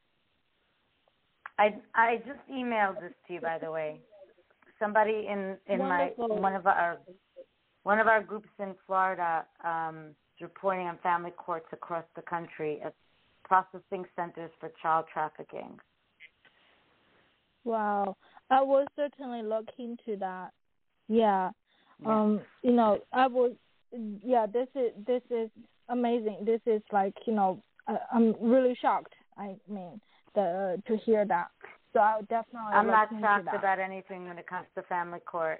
I I just emailed this to you, by the way. Somebody in in Wonderful. my one of our one of our groups in Florida um, is reporting on family courts across the country as processing centers for child trafficking. Wow, I will certainly look into that. Yeah, Yeah. um, you know, I would. Yeah, this is this is amazing. This is like, you know, I, I'm really shocked. I mean, the to hear that. So I'll definitely. I'm look not into shocked that. about anything when it comes to family court.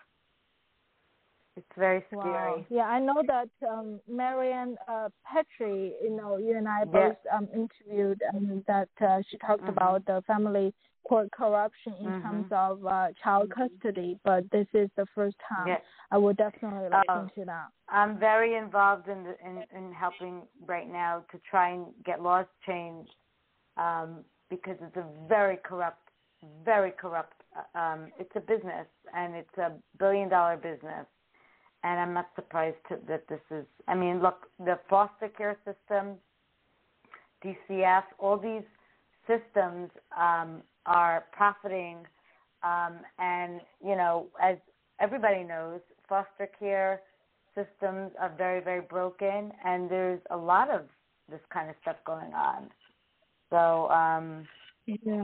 It's very scary. Wow. Yeah, I know that um, Marianne uh, Petrie, you know, you and I Yeah. both um, interviewed, and that uh, she talked Mhm. about the family court corruption in Mhm. terms of uh, child custody, but this is the first time. Yeah. I will definitely look Oh. into that. I'm very involved in, the, in in helping right now to try and get laws changed um, because it's a very corrupt, very corrupt. Um, it's a business, and it's a billion dollar business. And I'm not surprised to, that this is, I mean, look, the foster care system, D C F, all these systems um, are profiting. Um, and, you know, as everybody knows, foster care systems are very, very broken. And there's a lot of this kind of stuff going on. So um, Yeah.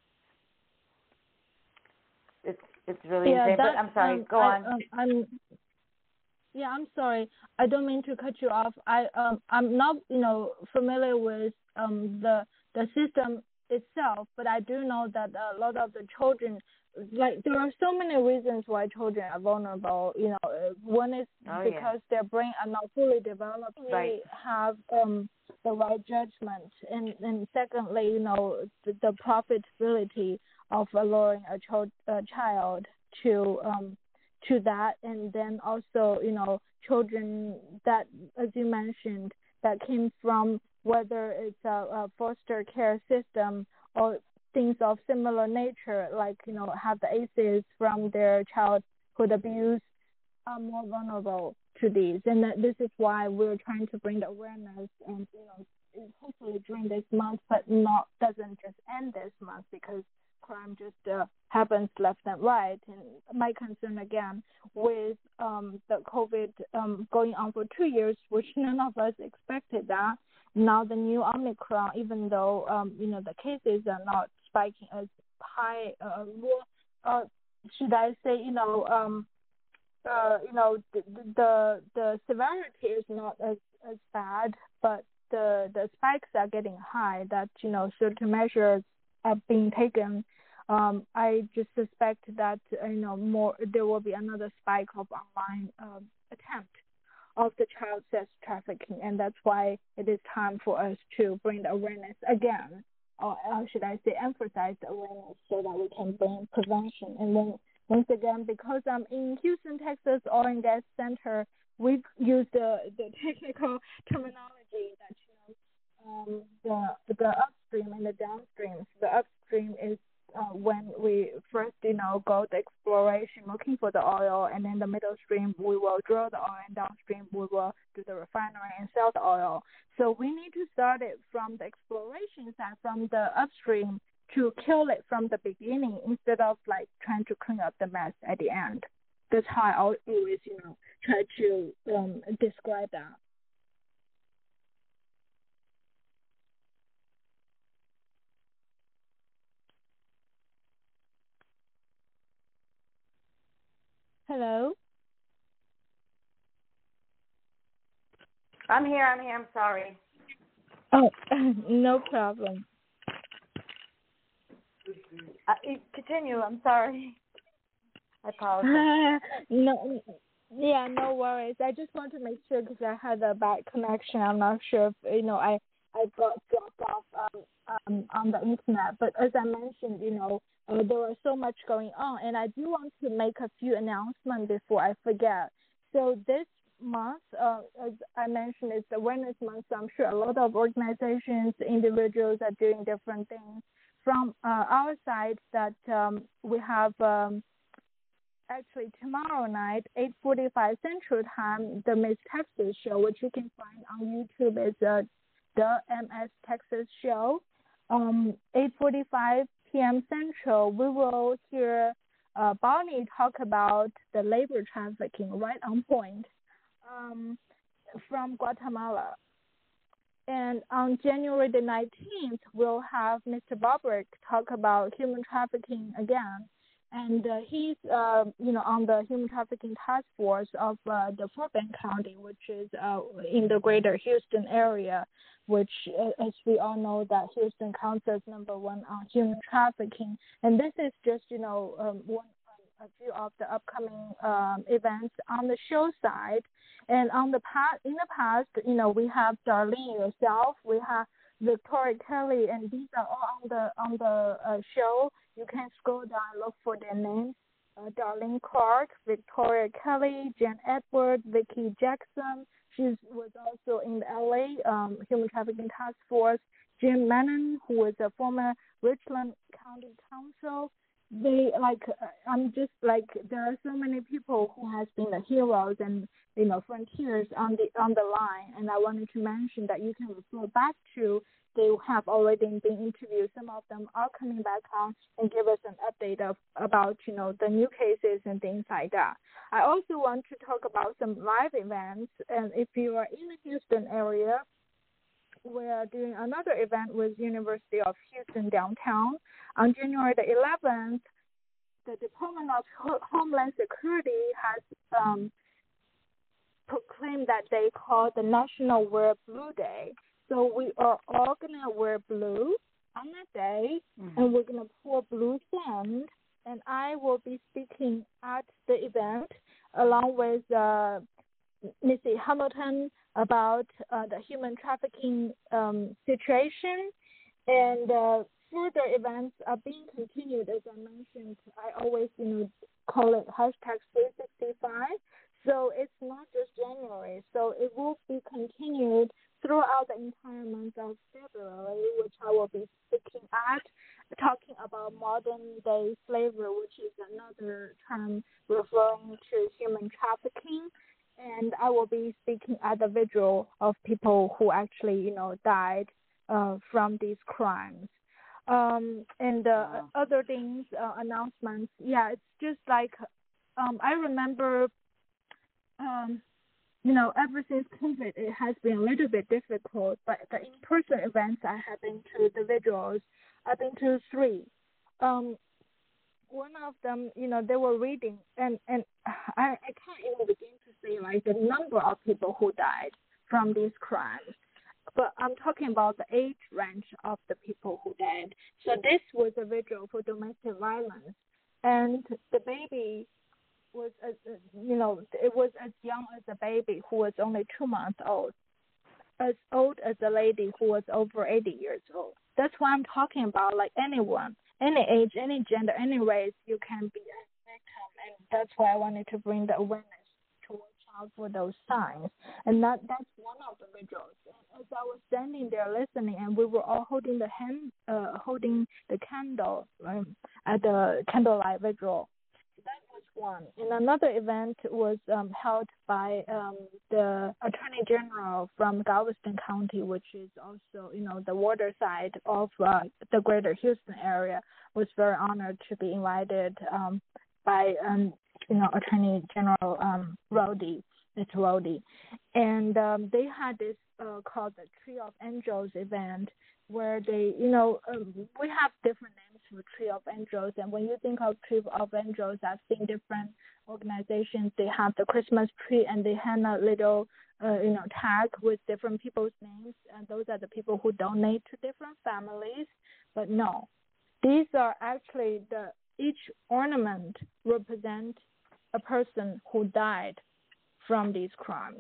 it's it's really Yeah, insane. that, But I'm sorry, um, go I, on. um, I'm. Yeah, I'm sorry. I don't mean to cut you off. I um I'm not, you know, familiar with um the the system itself, but I do know that a lot of the children, like, there are so many reasons why children are vulnerable. You know, uh, one is Oh, yeah. because their brain are not fully developed, Right. really have um the right judgment, and and secondly, you know, the, the profitability of alluring a child a child to um to that, and then also, you know, children that, as you mentioned, that came from whether it's a, a foster care system or things of similar nature, like, you know, have the A C Es from their childhood abuse, are more vulnerable to these. And that this is why we're trying to bring the awareness, and, you know, hopefully during this month, but not doesn't just end this month, because crime just uh, happens left and right. And my concern again with um, the COVID um, going on for two years, which none of us expected that. Now the new Omicron, even though um, you know, the cases are not spiking as high, uh, more, uh, should I say, you know, um, uh, you know, the, the the severity is not as as bad, but the the spikes are getting high. That you know, certain measures are being taken. Um, I just suspect that uh, you know more there will be another spike of online uh, attempt of the child sex trafficking, and that's why it is time for us to bring the awareness again, or uh, should I say emphasize the awareness so that we can bring prevention. And then once again, because I'm in Houston, Texas Oil and Gas Center, we use the, the technical terminology that, you know, um, the, the upstream and the downstream. The upstream is Uh, when we first, you know, go the exploration looking for the oil, and then the middle stream, we will drill the oil, and downstream, we will do the refinery and sell the oil. So we need to start it from the exploration side, from the upstream, to kill it from the beginning instead of, like, trying to clean up the mess at the end. That's how I always, you know, try to um, describe that. Hello? I'm here, I'm here, I'm sorry. Oh, no problem. Uh, continue, I'm sorry. I apologize. no, yeah, no worries. I just want to make sure because I had a bad connection. I'm not sure if, you know, I, I got dropped off um, um, on the internet. But as I mentioned, you know, uh, there was so much going on. And I do want to make a few announcements before I forget. So this month, uh, as I mentioned, it's Awareness Month. So I'm sure a lot of organizations, individuals are doing different things. From uh, our side, that um, we have um, actually tomorrow night, eight forty-five Central Time, the Miss Texas Show, which you can find on YouTube, is uh, the M S Texas Show. Um, eight forty-five p.m. Central, we will hear uh, Bonnie talk about the labor trafficking, right on point, um, from Guatemala. And on January the nineteenth, we'll have Mister Bobrick talk about human trafficking again. And uh, he's, uh, you know, on the human trafficking task force of uh, the Fairbanks County, which is uh, in the greater Houston area, which, uh, as we all know, that Houston counts as number one on human trafficking. And this is just, you know, um, one a few of the upcoming um, events on the show side. And on the past, in the past, you know, we have Darlene yourself, we have Victoria Kelly, and these are all on the on the uh, show. You can scroll down and look for their names. Uh, Darlene Clark, Victoria Kelly, Jen Edward, Vicki Jackson. She was also in the L A um, Human Trafficking Task Force. Jim Menon, who was a former Richland County Council. They like I'm just like there are so many people who has been the heroes and you know frontiers on the on the line, and I wanted to mention that you can refer back to. They have already been interviewed. Some of them are coming back on and give us an update of about you know the new cases and things like that. I also want to talk about some live events, and if you are in the Houston area, we are doing another event with University of Houston downtown. On January the eleventh, the Department of Homeland Security has um, proclaimed that they call the National Wear Blue Day. So we are all going to wear blue on that day, mm-hmm. and we're going to pour blue sand. And I will be speaking at the event along with uh, Missy Hamilton about uh, the human trafficking um, situation, and uh, further events are being continued. As I mentioned, I always you know call it hashtag three sixty-five. So it's not just January. So it will be continued throughout the entire month of February, which I will be speaking at, talking about modern day slavery, which is another term referring to human trafficking. And I will be speaking at the vigil of people who actually, you know, died uh, from these crimes. Um, and uh, wow. other things, uh, announcements, yeah, it's just like um, I remember, um, you know, ever since COVID, it has been a little bit difficult. But the in-person events I have been to, the vigils, I've been to three. Um, one of them, you know, they were reading, and and I, I can't even begin to say like the number of people who died from these crimes, but I'm talking about the age range of the people who died. So this was a vigil for domestic violence, and the baby was, uh, you know, it was as young as a baby who was only two months old, as old as a lady who was over eighty years old. That's why I'm talking about, like anyone, any age, any gender, any race, you can be a victim. And that's why I wanted to bring the awareness to watch out for those signs. And that that's one of the vigils. And as I was standing there listening, and we were all holding the hand, uh, holding the candle um, at the candlelight vigil. That was one. And another event was um, held by um, the Attorney General from Galveston County, which is also, you know, the water side of uh, the greater Houston area. Was very honored to be invited um, by, um, you know, Attorney General um, Rody, Miz Rody. And um, they had this uh, called the Tree of Angels event, where they, you know, um, we have different names for Tree of Angels, and when you think of Tree of Angels, I've seen different organizations. They have the Christmas tree, and they hang a little, uh, you know, tag with different people's names, and those are the people who donate to different families. But no, these are actually the each ornament represent a person who died from these crimes.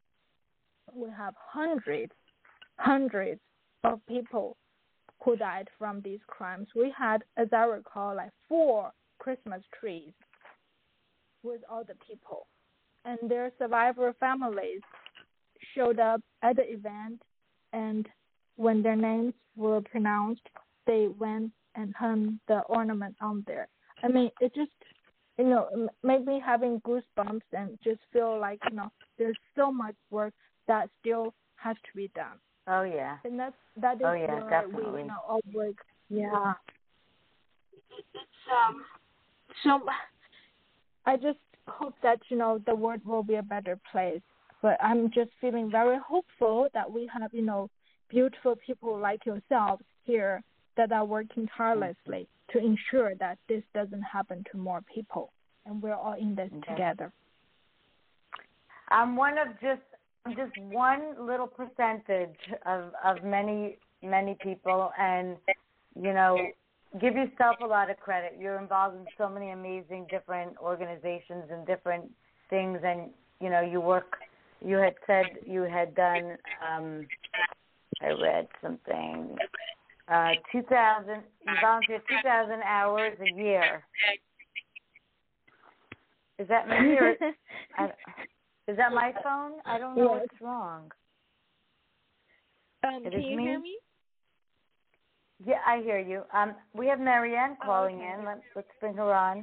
We have hundreds, hundreds of people who died from these crimes. We had, as I recall, like four Christmas trees with all the people. And their survivor families showed up at the event, and when their names were pronounced, they went and hung the ornament on there. I mean, it just, you know, made me having goosebumps and just feel like, you know, there's so much work that still has to be done. Oh yeah. And that's that is oh, yeah, where definitely. we, you know, all work. Yeah. It's um. So I just hope that, you know, the world will be a better place. But I'm just feeling very hopeful that we have, you know, beautiful people like yourselves here that are working tirelessly to ensure that this doesn't happen to more people, and we're all in this okay. together. I'm one of just just one little percentage of, of many, many people, and, you know, give yourself a lot of credit. You're involved in so many amazing different organizations and different things, and, you know, you work, you had said you had done, um, I read something, uh, two thousand, you volunteer two thousand hours a year. Is that me or... I, Is that my phone? I don't know Yes. what's wrong. Um, It can is you me? hear me? Yeah, I hear you. Um, we have Marianne calling okay. in. Let's let's bring her on.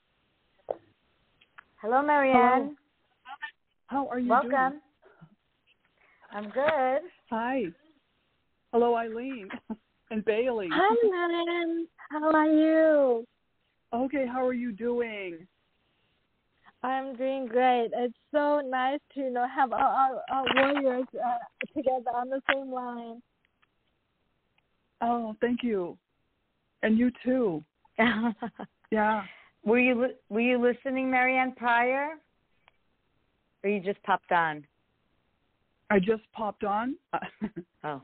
Hello, Marianne. Hello. How are you Welcome. doing? I'm good. Hi. Hello, Eileen and Bailey. Hi, Marianne. How are you? Okay, how are you doing? I'm doing great. It's so nice to, you know, have our, our, our warriors uh, together on the same line. Oh, thank you. And you too. Yeah. Were you li- were you listening, Marianne, prior, or you just popped on? I just popped on. Oh.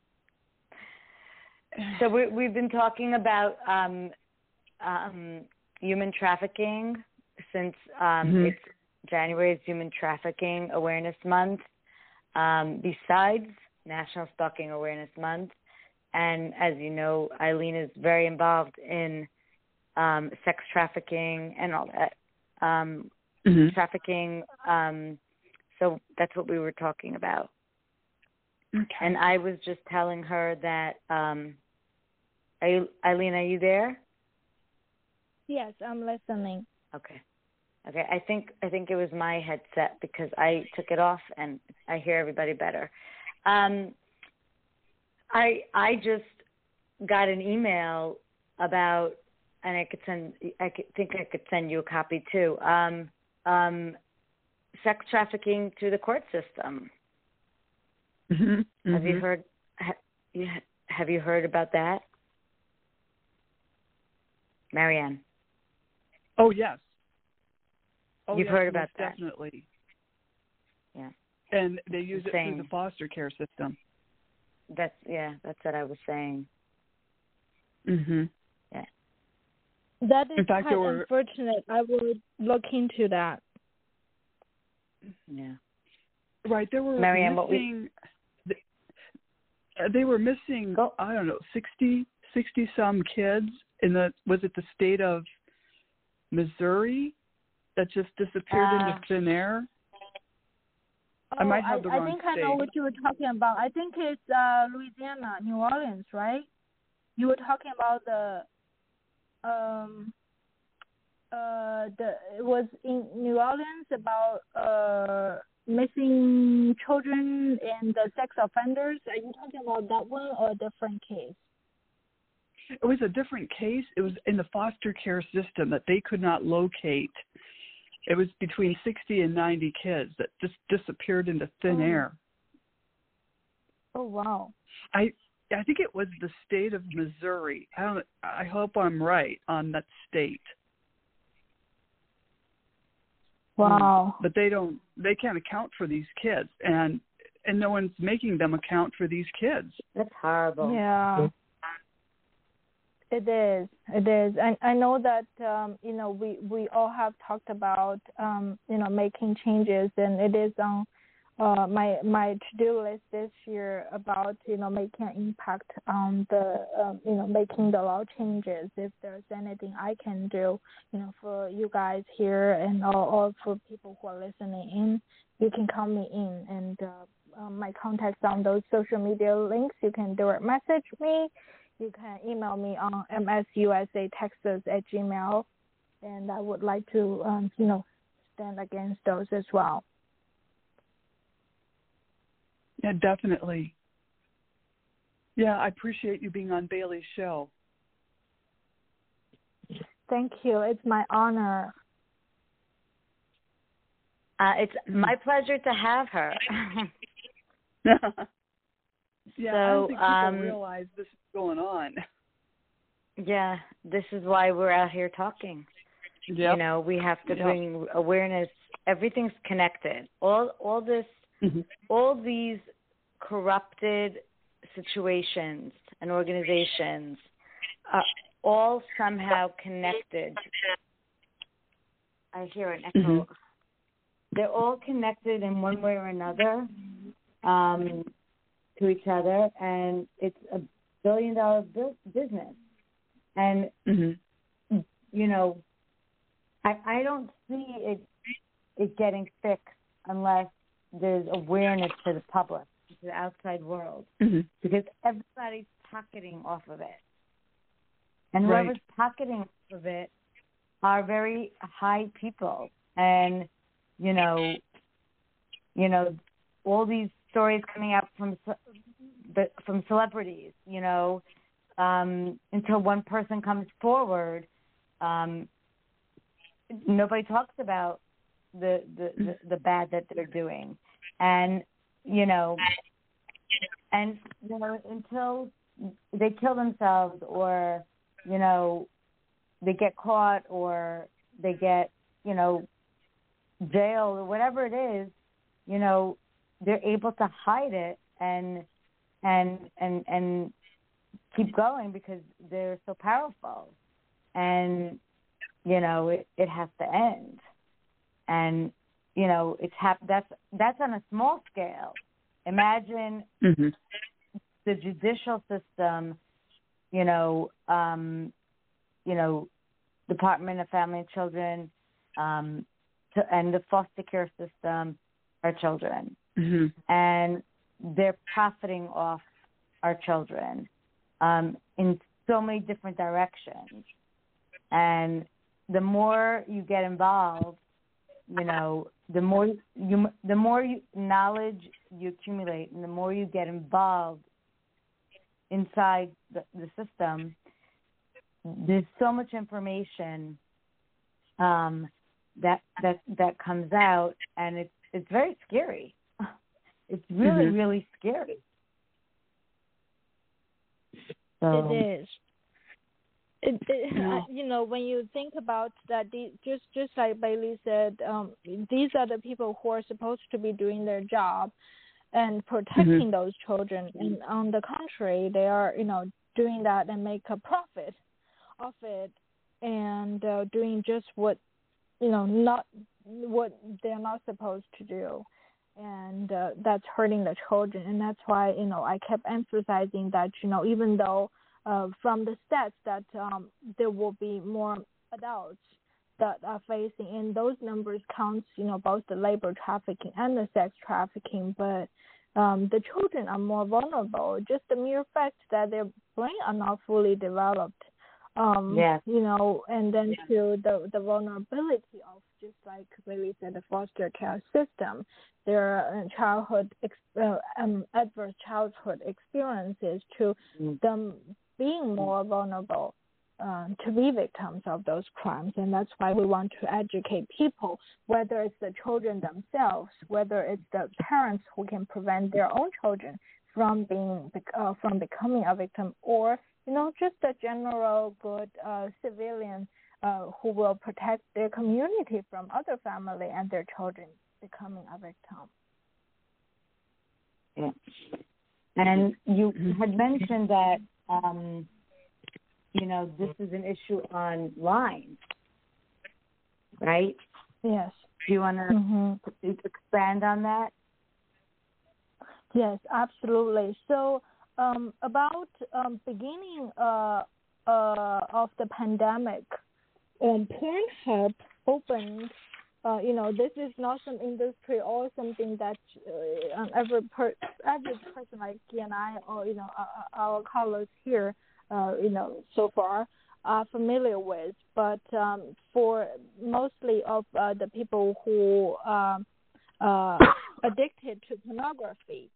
So we we've been talking about um, um, human trafficking since um, mm-hmm. it's January is Human Trafficking Awareness Month. Um, besides National Stalking Awareness Month, and as you know, Eileen is very involved in um, sex trafficking and all that um, mm-hmm. trafficking. Um, so that's what we were talking about. Okay. And I was just telling her that. Um, are you, Eileen, are you there? Yes, I'm listening. Okay. Okay. I think I think it was my headset because I took it off and I hear everybody better. Um, I I just got an email about, and I could send. I could, think I could send you a copy too. Um, um, sex trafficking through the court system. Mm-hmm. Have mm-hmm. you heard? Ha, have you heard about that, Marianne? Oh yes. Oh, You've yes, heard most about that. Definitely. Yeah. And they use it Insane. through the foster care system. That's yeah. That's what I was saying. Mhm. Yeah. That is In fact, quite there were- unfortunate. I would look into that. Yeah. Right, there were Marianne, what we- missing. th- uh, They were missing. Go. I don't know, sixty, sixty some kids in the. Was it the state of Missouri that just disappeared Uh, into thin air? Oh, I might have the I, wrong I think I know state. what you were talking about. I think it's uh, Louisiana, New Orleans, right? You were talking about the um uh the it was in New Orleans about uh missing children and the sex offenders. Are you talking about that one or a different case? It was a different case. It was in the foster care system that they could not locate. It was between sixty and ninety kids that just disappeared into thin Oh. air. Oh wow. I I think it was the state of Missouri. I don't. I hope I'm right on that state. Wow. But they don't. They can't account for these kids, and and no one's making them account for these kids. That's horrible. Yeah. It is. It is. I I know that um, you know we, we all have talked about um, you know making changes, and it is on uh, my my to do list this year about you know making an impact on the um, you know making the law changes. If there's anything I can do, you know, for you guys here and or, or for people who are listening in, you can call me in, and uh, um, my contacts on those social media links. You can direct message me. You can email me on msusatexas at gmail, and I would like to, um, you know, stand against those as well. Yeah, definitely. Yeah, I appreciate you being on Bailey's show. Thank you. It's my honor. Uh, it's my pleasure to have her. Yeah, So, I don't think people um, realize this is going on. Yeah, this is why we're out here talking. Yep. You know, we have to Yep. bring awareness. Everything's connected. All, all this, Mm-hmm. all these corrupted situations and organizations are all somehow connected. I hear an echo. Mm-hmm. They're all connected in one way or another. Um, to each other, and it's a billion dollar bu- business. And, Mm-hmm. you know, I, I don't see it, it getting fixed unless there's awareness to the public, to the outside world, Mm-hmm. because everybody's pocketing off of it. And Right. whoever's pocketing off of it are very high people. And, you know, you know, all these stories coming out from the from celebrities, you know, um, until one person comes forward, um, nobody talks about the, the, the, the bad that they're doing. And, you know, and, you know, until they kill themselves or, you know, they get caught or they get, you know, jailed or whatever it is, you know, they're able to hide it and and and and keep going because they're so powerful. And you know, it, it has to end. And you know, it's hap- that's that's on a small scale. Imagine Mm-hmm. the judicial system, you know, um, you know, Department of Family and Children, um, to, and the foster care system, our children. Mm-hmm. And they're profiting off our children um, in so many different directions. And the more you get involved, you know, the more you, the more you, knowledge you accumulate, and the more you get involved inside the, the system, there's so much information um, that that that comes out, and it's it's very scary. It's really, Mm-hmm. really scary. So, It is. It, it, No. uh, you know, when you think about that, the, just just like Bailey said, um, these are the people who are supposed to be doing their job and protecting Mhm. those children. And on the contrary, they are, you know, doing that and make a profit of it, and uh, doing just what, you know, not what they're not supposed to do. And uh, that's hurting the children. And that's why, you know, I kept emphasizing that, you know, even though uh, from the stats that um, there will be more adults that are facing, and those numbers counts, you know, both the labor trafficking and the sex trafficking, but um, the children are more vulnerable. Just the mere fact that their brain are not fully developed. Um, Yes. You know, and then to the the vulnerability of, just like Lily said, the foster care system, their uh, childhood, ex- uh, um, adverse childhood experiences to Mm. them being more vulnerable uh, to be victims of those crimes. And that's why we want to educate people, whether it's the children themselves, whether it's the parents who can prevent their own children from being uh, from becoming a victim, or you know, just a general good uh, civilian uh, who will protect their community from other family and their children becoming a victim. Yeah. And you had mentioned that, um, you know, this is an issue online, right? Yes. Do you want to Mm-hmm. expand on that? Yes, absolutely. So um, about um, beginning uh, uh, of the pandemic, um, Pornhub opened. Uh, you know, this is not some industry or something that uh, um, every per- average person like you and I, or you know, our, our colleagues here, uh, you know, so far are familiar with. But um, for mostly of uh, the people who are uh, addicted to pornography,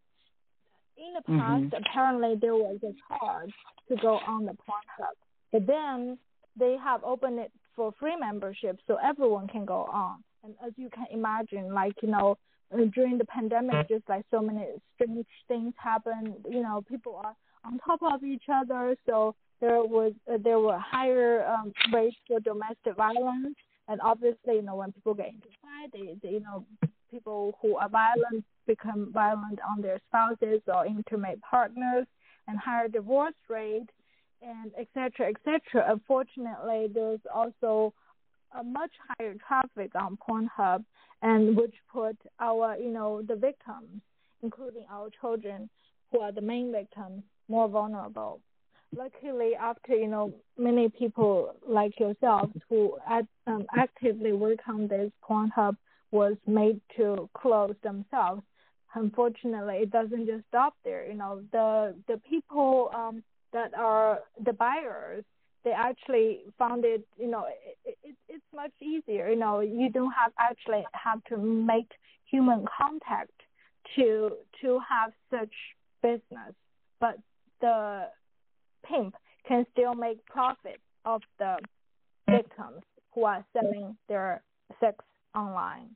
in the past, Mm-hmm. apparently there was a charge to go on the Pornhub, but then they have opened it for free membership, so everyone can go on. And as you can imagine, like, you know, during the pandemic, just like so many strange things happened, you know, people are on top of each other, so there was uh, there were higher um, rates for domestic violence, and obviously, you know, when people get into fight, they, they you know, people who are violent become violent on their spouses or intimate partners, and higher divorce rate, and et cetera, et cetera. Unfortunately, there's also a much higher traffic on Pornhub, and which put our, you know, the victims, including our children, who are the main victims, more vulnerable. Luckily, after, you know, many people like yourselves who ad, um, actively work on this, Pornhub was made to close themselves. Unfortunately, it doesn't just stop there. You know, the the people um, that are the buyers, they actually found it, you know, it, it, it's much easier. You know, you don't have actually have to make human contact to to have such business, but the pimp can still make profit of the victims who are selling their sex online.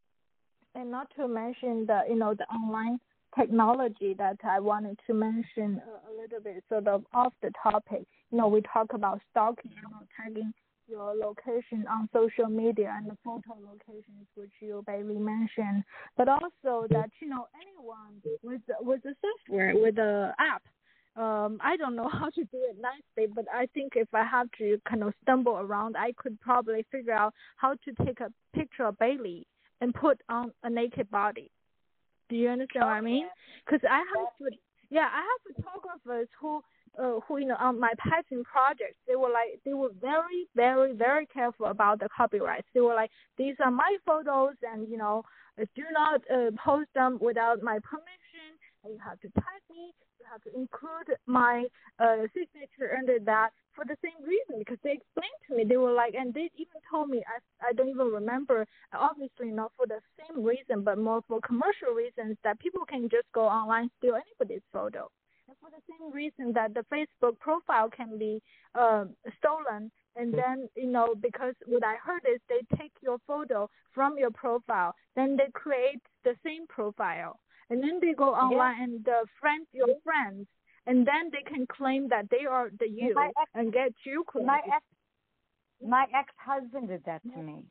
And not to mention the, you know, the online technology that I wanted to mention a, a little bit sort of off the topic. You know, we talk about stalking, you know, tagging your location on social media and the photo locations, which you barely mentioned, but also that, you know, anyone with with a software, with a app, um, I don't know how to do it nicely, but I think if I have to kind of stumble around, I could probably figure out how to take a picture of Bailey and put on a naked body. Do you understand what I mean? Because I have, yeah, I have photographers who, uh, who you know, on my passion projects, they were like, they were very, very, very careful about the copyrights. They were like, these are my photos, and you know, do not uh, post them without my permission. And you have to tag me. You have to include my uh, signature under that for the same reason, because they explained to me. They were like, and they even told me, I, I don't even remember, obviously not for the same reason, but more for commercial reasons, that people can just go online, steal anybody's photo. And for the same reason that the Facebook profile can be uh, stolen. And then, you know, because what I heard is they take your photo from your profile, then they create the same profile. And then they go online yeah. and uh, friend your friends, and then they can claim that they are the you My ex- and get you close. My ex, my ex-husband did that to me.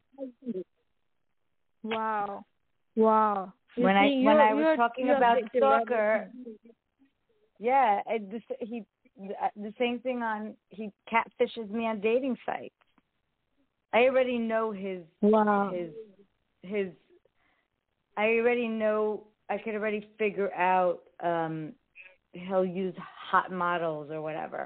Wow, wow. You When see, I when you're- I was you're- talking you're about victim stalker, revolution. yeah, it, this, he the same thing on he catfishes me on dating sites. I already know his Wow. his his. I already know. I could already figure out. Um, he'll use hot models or whatever.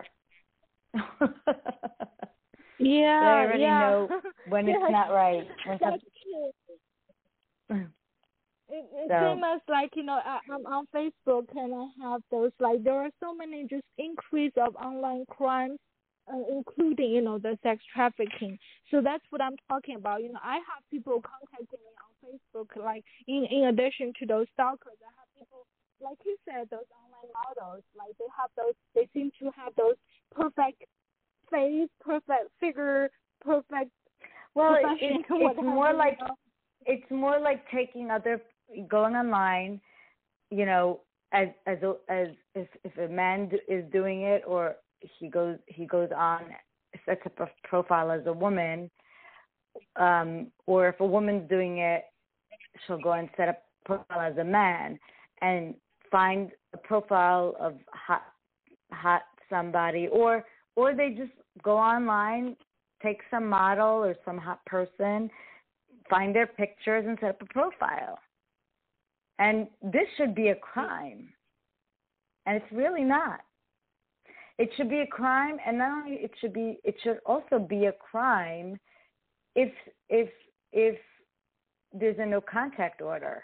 Yeah, So I already yeah. know when it's Yes, not right. When that's some- true. It, it's So- same as like, you know, I, I'm on Facebook and I have those, like, there are so many just increase of online crimes, uh, including, you know, the sex trafficking. So that's what I'm talking about. You know, I have people contacting me on Facebook, like, in, in addition to those stalkers, I have people, like you said, those online models, like they have those, they seem to have those perfect face, perfect figure, perfect well, it, profession, it, it's whatever, more you like know. it's more like taking other going online, you know, as as a- as if if a man d- is doing it, or he goes he goes on sets up a profile as a woman, um, or if a woman's doing it, she'll go and set up a profile as a man and find a profile of hot hot somebody, or or they just go online, take some model or some hot person, find their pictures and set up a profile. And this should be a crime. And it's really not. It should be a crime, and not only it should be it should also be a crime if if if there's a no contact order.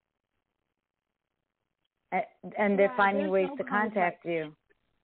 And, and they're Right, finding there's ways no to contact. contact you.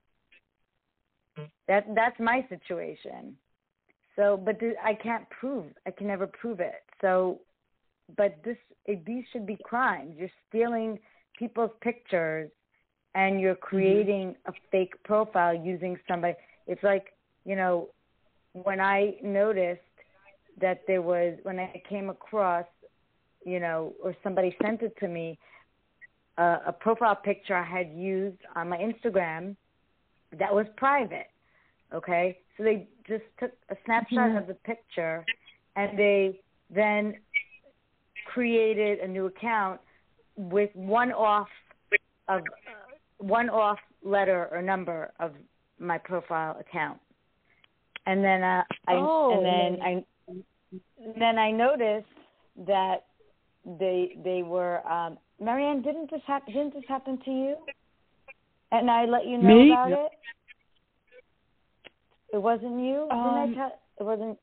That that's my situation. So, but th- I can't prove. I can never prove it. So, but this it, these should be crimes. You're stealing people's pictures, and you're creating mm-hmm. a fake profile using somebody. It's like, you know, when I noticed that there was when I came across, you know, or somebody sent it to me, uh, a profile picture I had used on my Instagram that was private. Okay, so they just took a snapshot mm-hmm. of the picture, and they then created a new account with one off of uh, one off letter or number of my profile account, and then uh, I oh. and then I and then I noticed that they they were um, Marianne, didn't this happen? Didn't this happen to you? And I let you know Me? about it. It wasn't you? Um, Didn't I tell? It wasn't.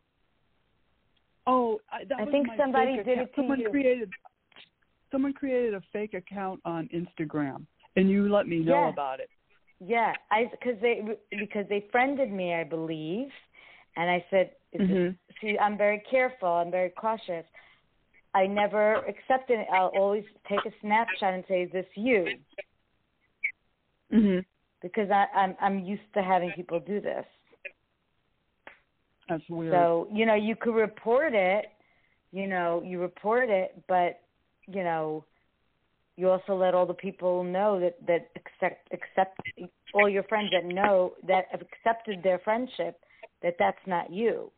Oh, I, that I was think my somebody fake did account. it to someone you. created. Someone created a fake account on Instagram, and you let me know Yeah. about it. Yeah, I because they because they friended me, I believe, and I said, is mm-hmm. this, see, I'm very careful, I'm very cautious. I never accept it. I'll always take a snapshot and say, "Is this you?" Mm-hmm. Because I, I'm I'm used to having people do this. That's weird. So, you know, you could report it, you know, you report it, but, you know, you also let all the people know that, that accept, accept all your friends that know, that have accepted their friendship, that that's not you,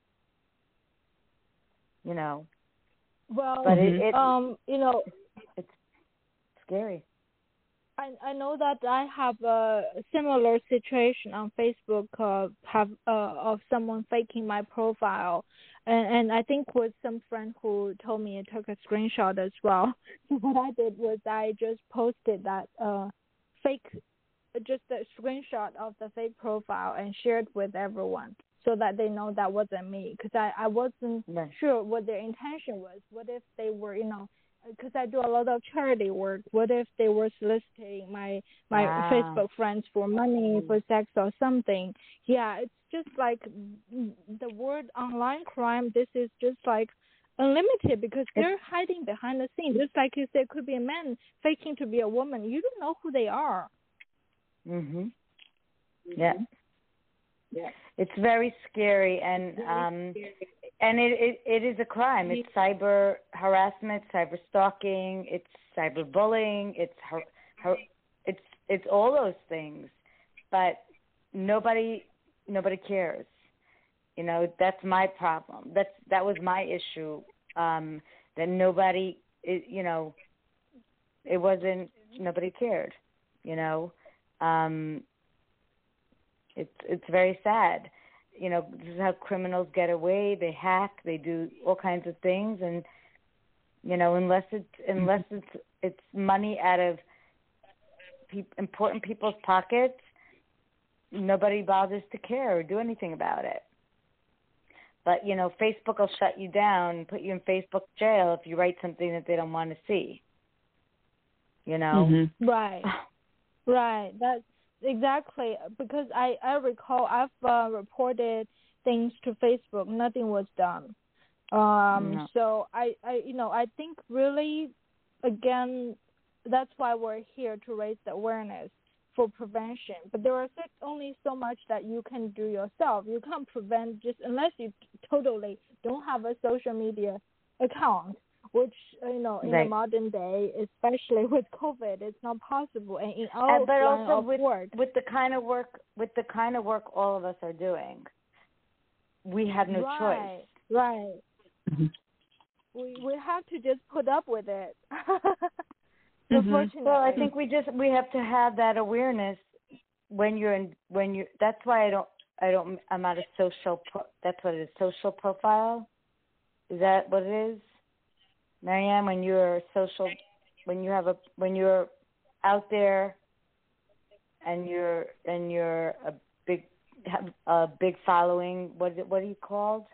you know. Well, but it, it, um, you know, it's scary. I I know that I have a similar situation on Facebook. Uh, have uh, of someone faking my profile, and and I think with some friend who told me I took a screenshot as well. So what I did was I just posted that uh fake, just a screenshot of the fake profile and shared with everyone so that they know that wasn't me, because I I wasn't Right. sure what their intention was. What if they were, you know. Because I do a lot of charity work. What if they were soliciting my my Wow. Facebook friends for money, for sex or something? Yeah, it's just like the word online crime. This is just like unlimited because they're hiding behind the scenes. Just like you said, could be a man faking to be a woman. You don't know who they are. Mhm. Yeah. Yeah. It's very scary, and um, and it, it it is a crime. It's cyber harassment, cyber stalking, it's cyber bullying, it's her, her, it's it's all those things. but nobody nobody cares. You know, that's my problem. That's that was my issue. Um, that nobody, it, you know, it wasn't nobody cared. You know, um, it's it's very sad. You know, this is how criminals get away. They hack. They do all kinds of things, and you know, unless it's unless it's it's money out of pe- important people's pockets, nobody bothers to care or do anything about it. But, you know, Facebook will shut you down and put you in Facebook jail if you write something that they don't want to see. You know? Mm-hmm. Right. Right. That's exactly, because I, I recall I've uh, reported things to Facebook. Nothing was done. Um, No. So, I, I, you know, I think really, again, that's why we're here, to raise the awareness for prevention. But there are only so much that you can do yourself. You can't prevent just unless you totally don't have a social media account, which, you know, in Right. the modern day, especially with COVID, it's not possible. And in our Uh, but line also of with, work, with the kind of work with the kind of work all of us are doing, we have no right, choice. right. Mm-hmm. We we have to just put up with it. Mhm. Unfortunately. Well, I think we just we have to have that awareness when you're in when you. That's why I don't I don't I'm not a social. Pro, that's what it is. Social profile. Is that what it is, Marianne? When you're social, when you have a when you're out there, and you're and you're a big have a big following. What is it, what are you called?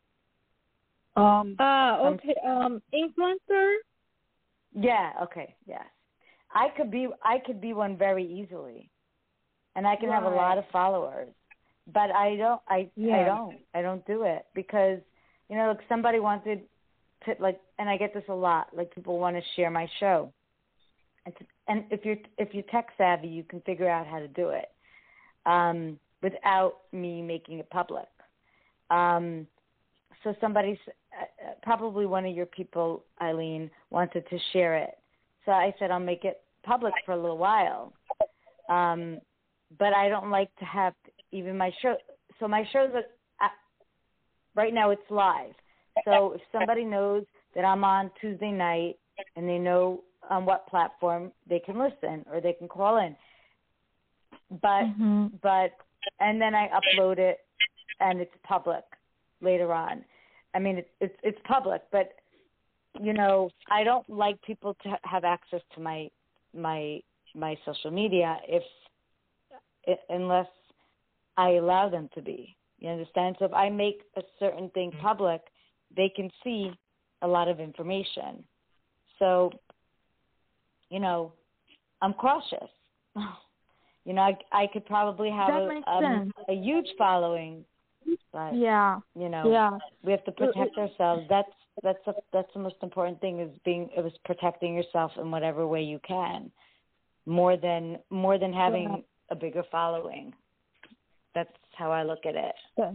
Um, Uh, okay. Um, influencer. Yeah. Okay. Yes. I could be. I could be one very easily, and I can have a lot Right. of followers. But I don't. I. I Yeah. don't. I don't do it because you know, like somebody wanted to like, and I get this a lot. Like people want to share my show, and to, and if you're if you're tech savvy, you can figure out how to do it um, without me making it public. Um, so somebody's uh, probably one of your people, Eileen, wanted to share it. So I said I'll make it public for a little while. Um, but I don't like to have even my show. So my shows are uh, right now it's live. So if somebody knows that I'm on Tuesday night and they know on what platform, they can listen or they can call in. But Mm-hmm. but and then I upload it and it's public later on. I mean, it's it's, it's public, but you know, I don't like people to have access to my my my social media if unless I allow them to be. You understand? So if I make a certain thing public, they can see a lot of information. So, you know, I'm cautious. You know, I I could probably have That a makes um, sense. a huge following, but Yeah. you know, Yeah. we have to protect ourselves. That's that's a, that's the most important thing is being it was protecting yourself in whatever way you can, more than more than having Yeah. a bigger following. That's how I look at it. Yeah.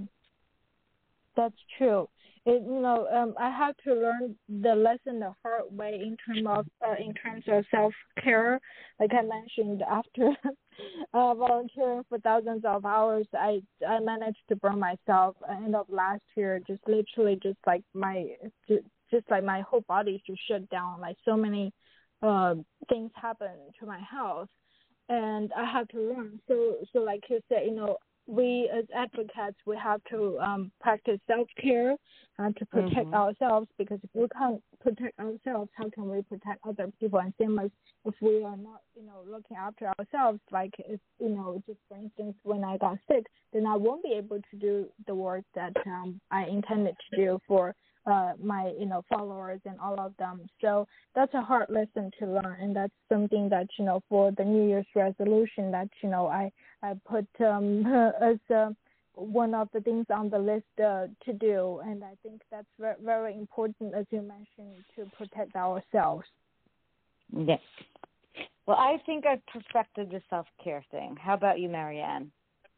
That's true. It, you know, um, I had to learn the lesson the hard way in terms of uh, in terms of self care. Like I mentioned, after uh, volunteering for thousands of hours, I I managed to burn myself at the end of last year. Just literally, just like my just, just like my whole body just shut down. Like so many uh, things happened to my health, and I had to learn. So so like you said, you know. We as advocates, we have to um, practice self-care and to protect Mm-hmm. ourselves, because if we can't protect ourselves, how can we protect other people? And same as if we are not, you know, looking after ourselves, like if, you know, just for instance, when I got sick, then I won't be able to do the work that um, I intended to do for uh, my, you know, followers and all of them. So that's a hard lesson to learn, and that's something that, you know, for the New Year's resolution that, you know, I, I put um, as uh, one of the things on the list uh, to do, and I think that's very, very important, as you mentioned, to protect ourselves. Yes. Well, I think I've perfected the self-care thing. How about you, Marianne?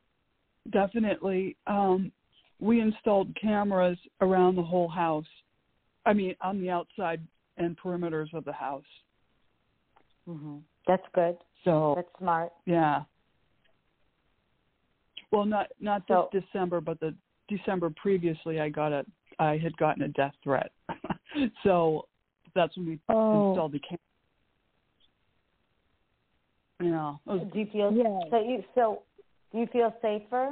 Definitely. Um, we installed cameras around the whole house. I mean, on the outside and perimeters of the house. Mm-hmm. That's good. So That's smart. yeah. Well, not not this So- December, but the December previously, I got a I had gotten a death threat. So that's when we Oh. installed the camera. Yeah. It was- Do you feel Yeah. so? You so do you feel safer?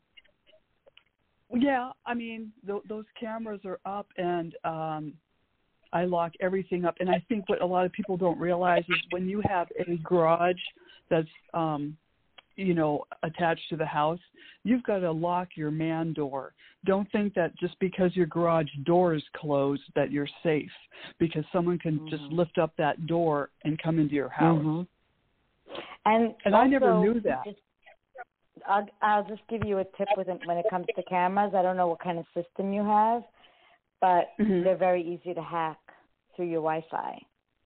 yeah. I mean, th- those cameras are up, and um, I lock everything up. And I think what a lot of people don't realize is when you have a garage that's um, you know, attached to the house, you've got to lock your man door. Don't think that just because your garage door is closed that you're safe, because someone can Mm-hmm. just lift up that door and come into your house. Mhm. And And I never also, knew that. Just, I'll, I'll just give you a tip with it when it comes to cameras. I don't know what kind of system you have, but Mhm. they're very easy to hack through your Wi-Fi.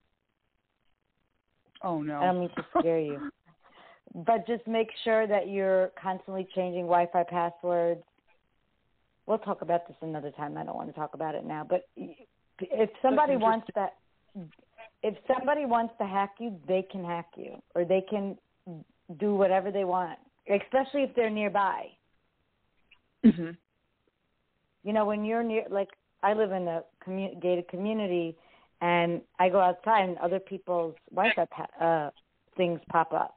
Oh, no. I don't mean to scare you. But just make sure that you're constantly changing Wi-Fi passwords. We'll talk about this another time. I don't want to talk about it now. But if somebody wants that, if somebody wants to hack you, they can hack you, or they can do whatever they want, especially if they're nearby. Mhm. You know, when you're near, like I live in a commu- gated community, and I go outside, and other people's Wi-Fi pa- uh, things pop up.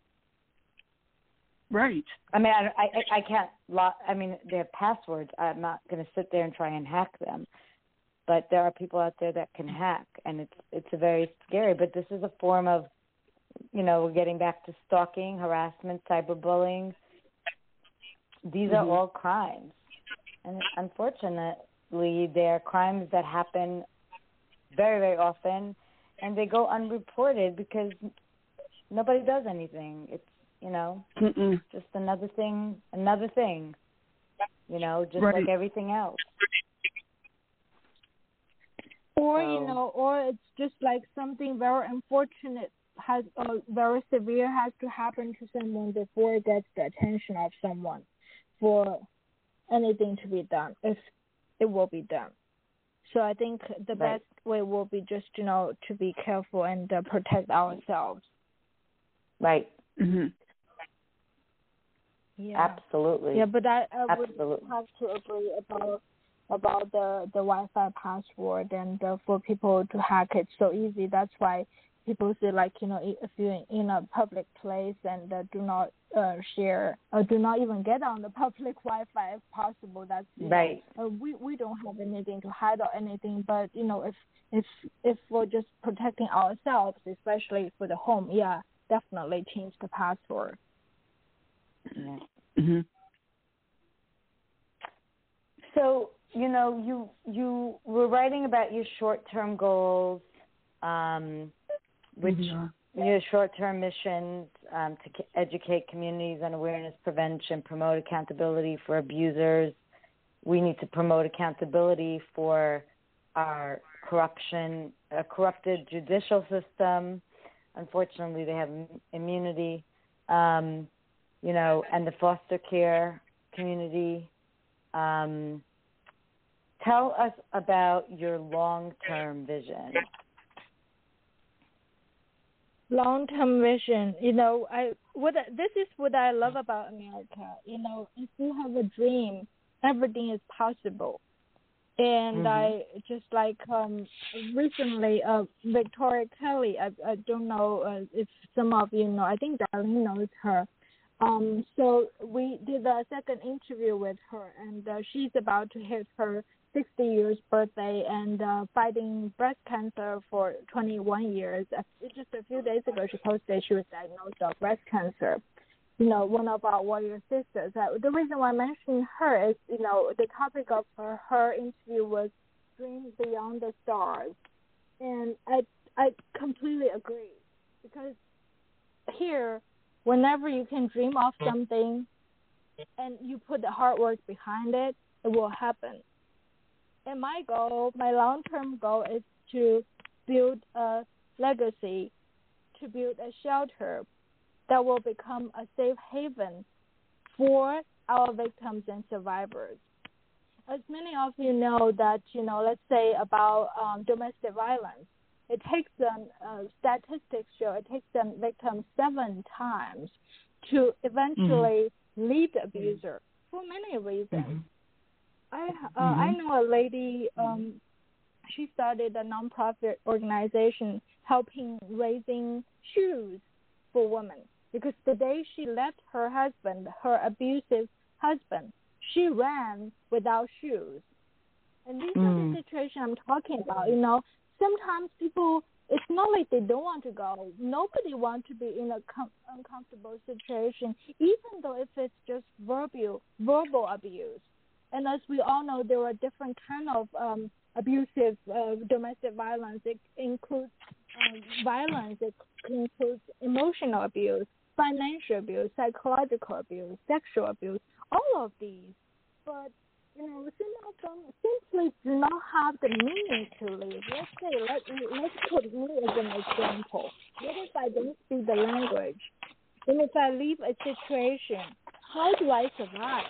Right. I mean, I, I, I can't lock. I mean, they have passwords. I'm not going to sit there and try and hack them. But there are people out there that can hack, and it's it's a very scary. But this is a form of, you know, we're getting back to stalking, harassment, cyberbullying. These Mhm. are all crimes, and unfortunately, they're crimes that happen very, very often, and they go unreported because nobody does anything. It's, you know, Mm-mm. just another thing, another thing, you know, just Right. like everything else. Or, So- you know, or it's just like something very unfortunate has, uh, very severe has to happen to someone before it gets the attention of someone for anything to be done, if it will be done. So I think the Right. best way will be just, you know, to be careful and uh, protect ourselves. Right. Mhm. Yeah. Absolutely. Yeah, but I, I would Absolutely. have to agree about about the the Wi-Fi password, and uh, for people to hack it so easy. That's why people say, like, you know, if you're in a public place and uh, do not uh, share or do not even get on the public Wi-Fi if possible. That's, you Right. know, uh, we we don't have anything to hide or anything, but you know, if if if we're just protecting ourselves, especially for the home, yeah, definitely change the password. Yeah. Mhm. So, you know, you you were writing about your short-term goals, um, which Yeah. your short-term missions um, to c- educate communities on awareness, prevention, promote accountability for abusers. We need to promote accountability for our corruption, a corrupted judicial system. Unfortunately, they have im- immunity. Um, you know, and the foster care community. Um, tell us about your long-term vision. Long-term vision, you know, I what I- this is what I love about America. You know, if you have a dream, everything is possible. And Mhm. I just like um recently, uh, Victoria Kelly. I I don't know uh, if some of you know. I think Darlene knows her. Um, so we did a second interview with her, and uh, she's about to hit her sixty years birthday and uh, fighting breast cancer for twenty-one years. Uh, Just a few days ago, she posted she was diagnosed of breast cancer. You know, one of our warrior sisters. Uh, the reason why I mentioned her is, you know, the topic of her, her interview was Dreams Beyond the Stars. And I, I completely agree, because here, whenever you can dream of something and you put the hard work behind it, it will happen. And my goal, my long-term goal is to build a legacy, to build a shelter that will become a safe haven for our victims and survivors. As many of you know that, you know, let's say about um, domestic violence, it takes them, uh, statistics show, it takes them victims seven times to eventually mm-hmm. leave the abuser for many reasons. Mm-hmm. I uh, mm-hmm. I know a lady. Um, she started a nonprofit organization helping raising shoes for women because the day she left her husband, her abusive husband, she ran without shoes. And these mm. are the situations I'm talking about. You know, sometimes people, it's not like they don't want to go. Nobody wants to be in a com- uncomfortable situation, even though if it's just verbal, verbal abuse. And as we all know, there are different kind of um, abusive uh, domestic violence. It includes um, violence. It includes emotional abuse, financial abuse, psychological abuse, sexual abuse, all of these. But you know, some of them simply do not have the meaning to live. Let's say, let, let's put me as an example. What if I don't speak the language? And if I leave a situation, how do I survive?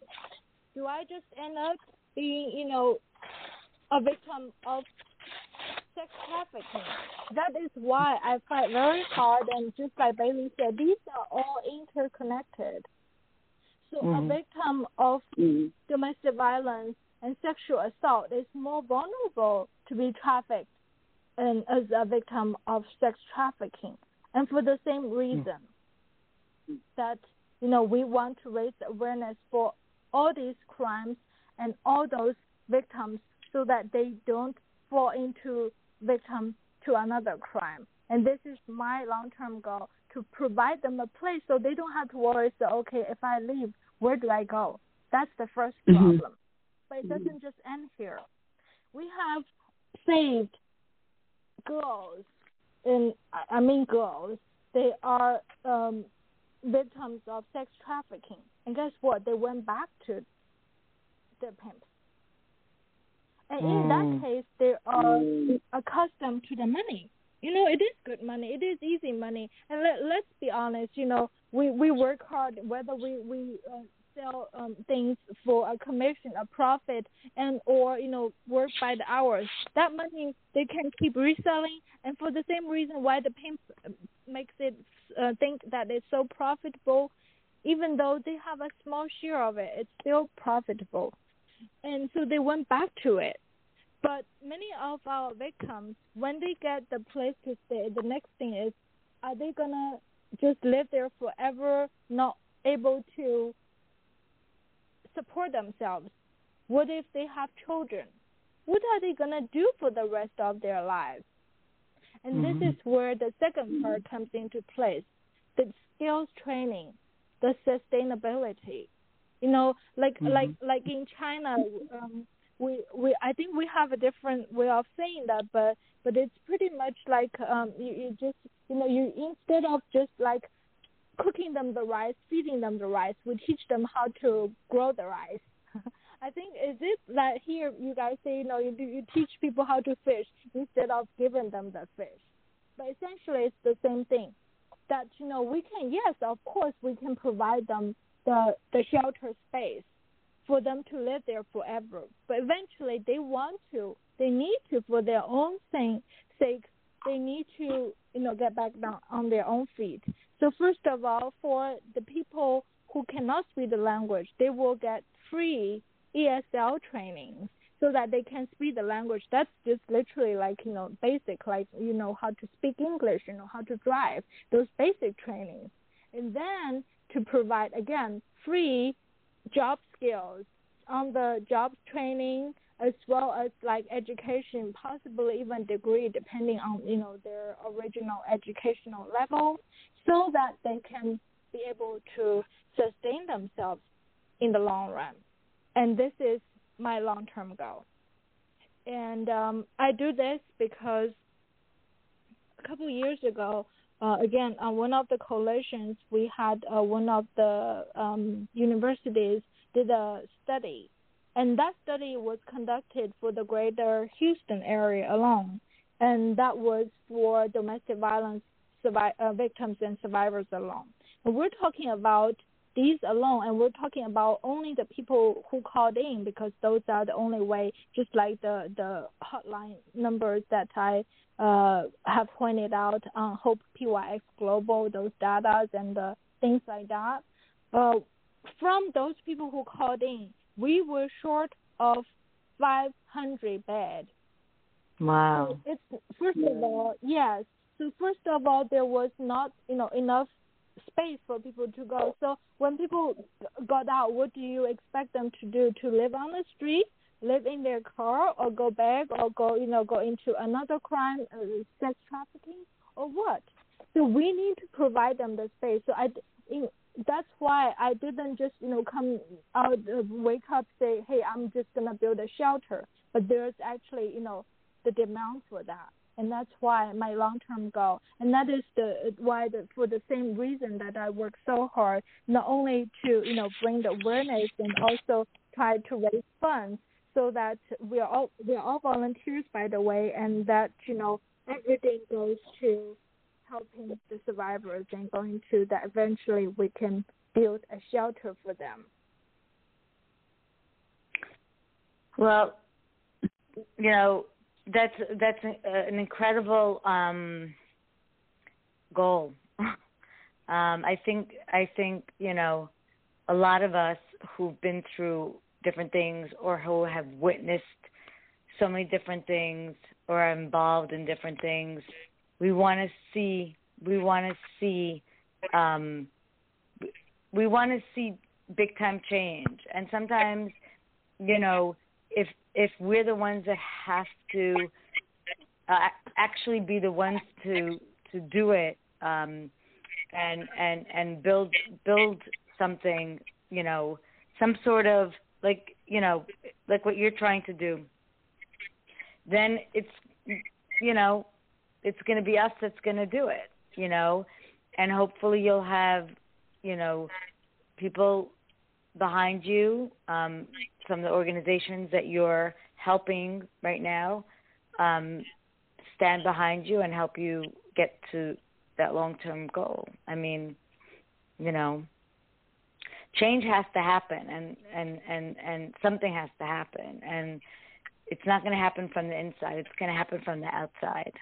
Do I just end up being, you know, a victim of sex trafficking? That is why I fight very hard, and just like Bailey said, these are all interconnected. So mm-hmm. a victim of mm-hmm. domestic violence and sexual assault is more vulnerable to be trafficked and as a victim of sex trafficking. And for the same reason mm-hmm. that, you know, we want to raise awareness for all these crimes and all those victims so that they don't fall into victim to another crime. And this is my long-term goal, to provide them a place so they don't have to worry, so, okay, if I leave, where do I go? That's the first problem. Mm-hmm. But it doesn't just end here. We have saved girls, and I mean girls, they are um, victims of sex trafficking. And guess what? They went back to their pimps. And mm. in that case, they are mm. accustomed to the money. You know, it is good money. It is easy money. And let, let's be honest, you know, we, we work hard, whether we, we uh, sell um, things for a commission, a profit, and or, you know, work by the hours. That money, they can keep reselling. And for the same reason why the pimp makes it uh, think that it's so profitable, even though they have a small share of it, it's still profitable. And so they went back to it. But many of our victims, when they get the place to stay, the next thing is, are they going to just live there forever, not able to support themselves? What if they have children? What are they going to do for the rest of their lives? And mm-hmm. this is where the second part comes into place, the skills training, the sustainability. You know, like mm-hmm. like like in China, um, we we I think we have a different way of saying that, but but it's pretty much like um, you, you just you know you instead of just like cooking them the rice, feeding them the rice, we teach them how to grow the rice. I think is it that here you guys say you know you you teach people how to fish instead of giving them the fish, but essentially it's the same thing. That you know we can yes of course we can provide them the the shelter space for them to live there forever. But eventually they want to, they need to, for their own thing, sake, they need to, you know, get back down on their own feet. So first of all, for the people who cannot speak the language, they will get free E S L trainings so that they can speak the language. That's just literally like, you know, basic, like, you know, how to speak English, you know, how to drive, those basic trainings. And then to provide, again, free job skills on the job training as well as like education, possibly even degree, depending on, you know, their original educational level, so that they can be able to sustain themselves in the long run. And this is my long-term goal. And um, I do this because a couple of years ago, Uh, again, on one of the coalitions, we had uh, one of the um, universities did a study, and that study was conducted for the greater Houston area alone, and that was for domestic violence survi- uh, victims and survivors alone. And we're talking about these alone, and we're talking about only the people who called in because those are the only way, just like the, the hotline numbers that I uh, have pointed out on Hope P Y X Global, those data and uh, things like that. Uh, from those people who called in, we were short of five hundred beds. Wow. So it's first of all, yes. So first of all, there was not, you know, enough space for people to go. So when people got out, what do you expect them to do? To live on the street, live in their car, or go back, or go, you know, go into another crime, uh, sex trafficking, or what? So we need to provide them the space. So I, you know, that's why I didn't just, you know, come out, uh, wake up, say, hey, I'm just gonna build a shelter. But there's actually, you know, the demand for that. And that's why my long-term goal, and that is the why the, for the same reason that I work so hard, not only to, you know, bring the awareness and also try to raise funds so that we are all we are all volunteers, by the way, and that, you know, everything goes to helping the survivors and going to that eventually we can build a shelter for them. Well, you know, That's that's an incredible um, goal. um, I think I think you know a lot of us who've been through different things or who have witnessed so many different things or are involved in different things. We want to see we want to see um, we want to see big time change, and sometimes you know. If if we're the ones that have to uh, actually be the ones to to do it um, and and and build build something, you know, some sort of like you know like what you're trying to do, then it's you know it's going to be us that's going to do it, you know, and hopefully you'll have you know people behind you um, from the organizations that you're helping right now um, stand behind you and help you get to that long-term goal. I mean, you know, change has to happen and, and, and, and something has to happen. And it's not going to happen from the inside. It's going to happen from the outside.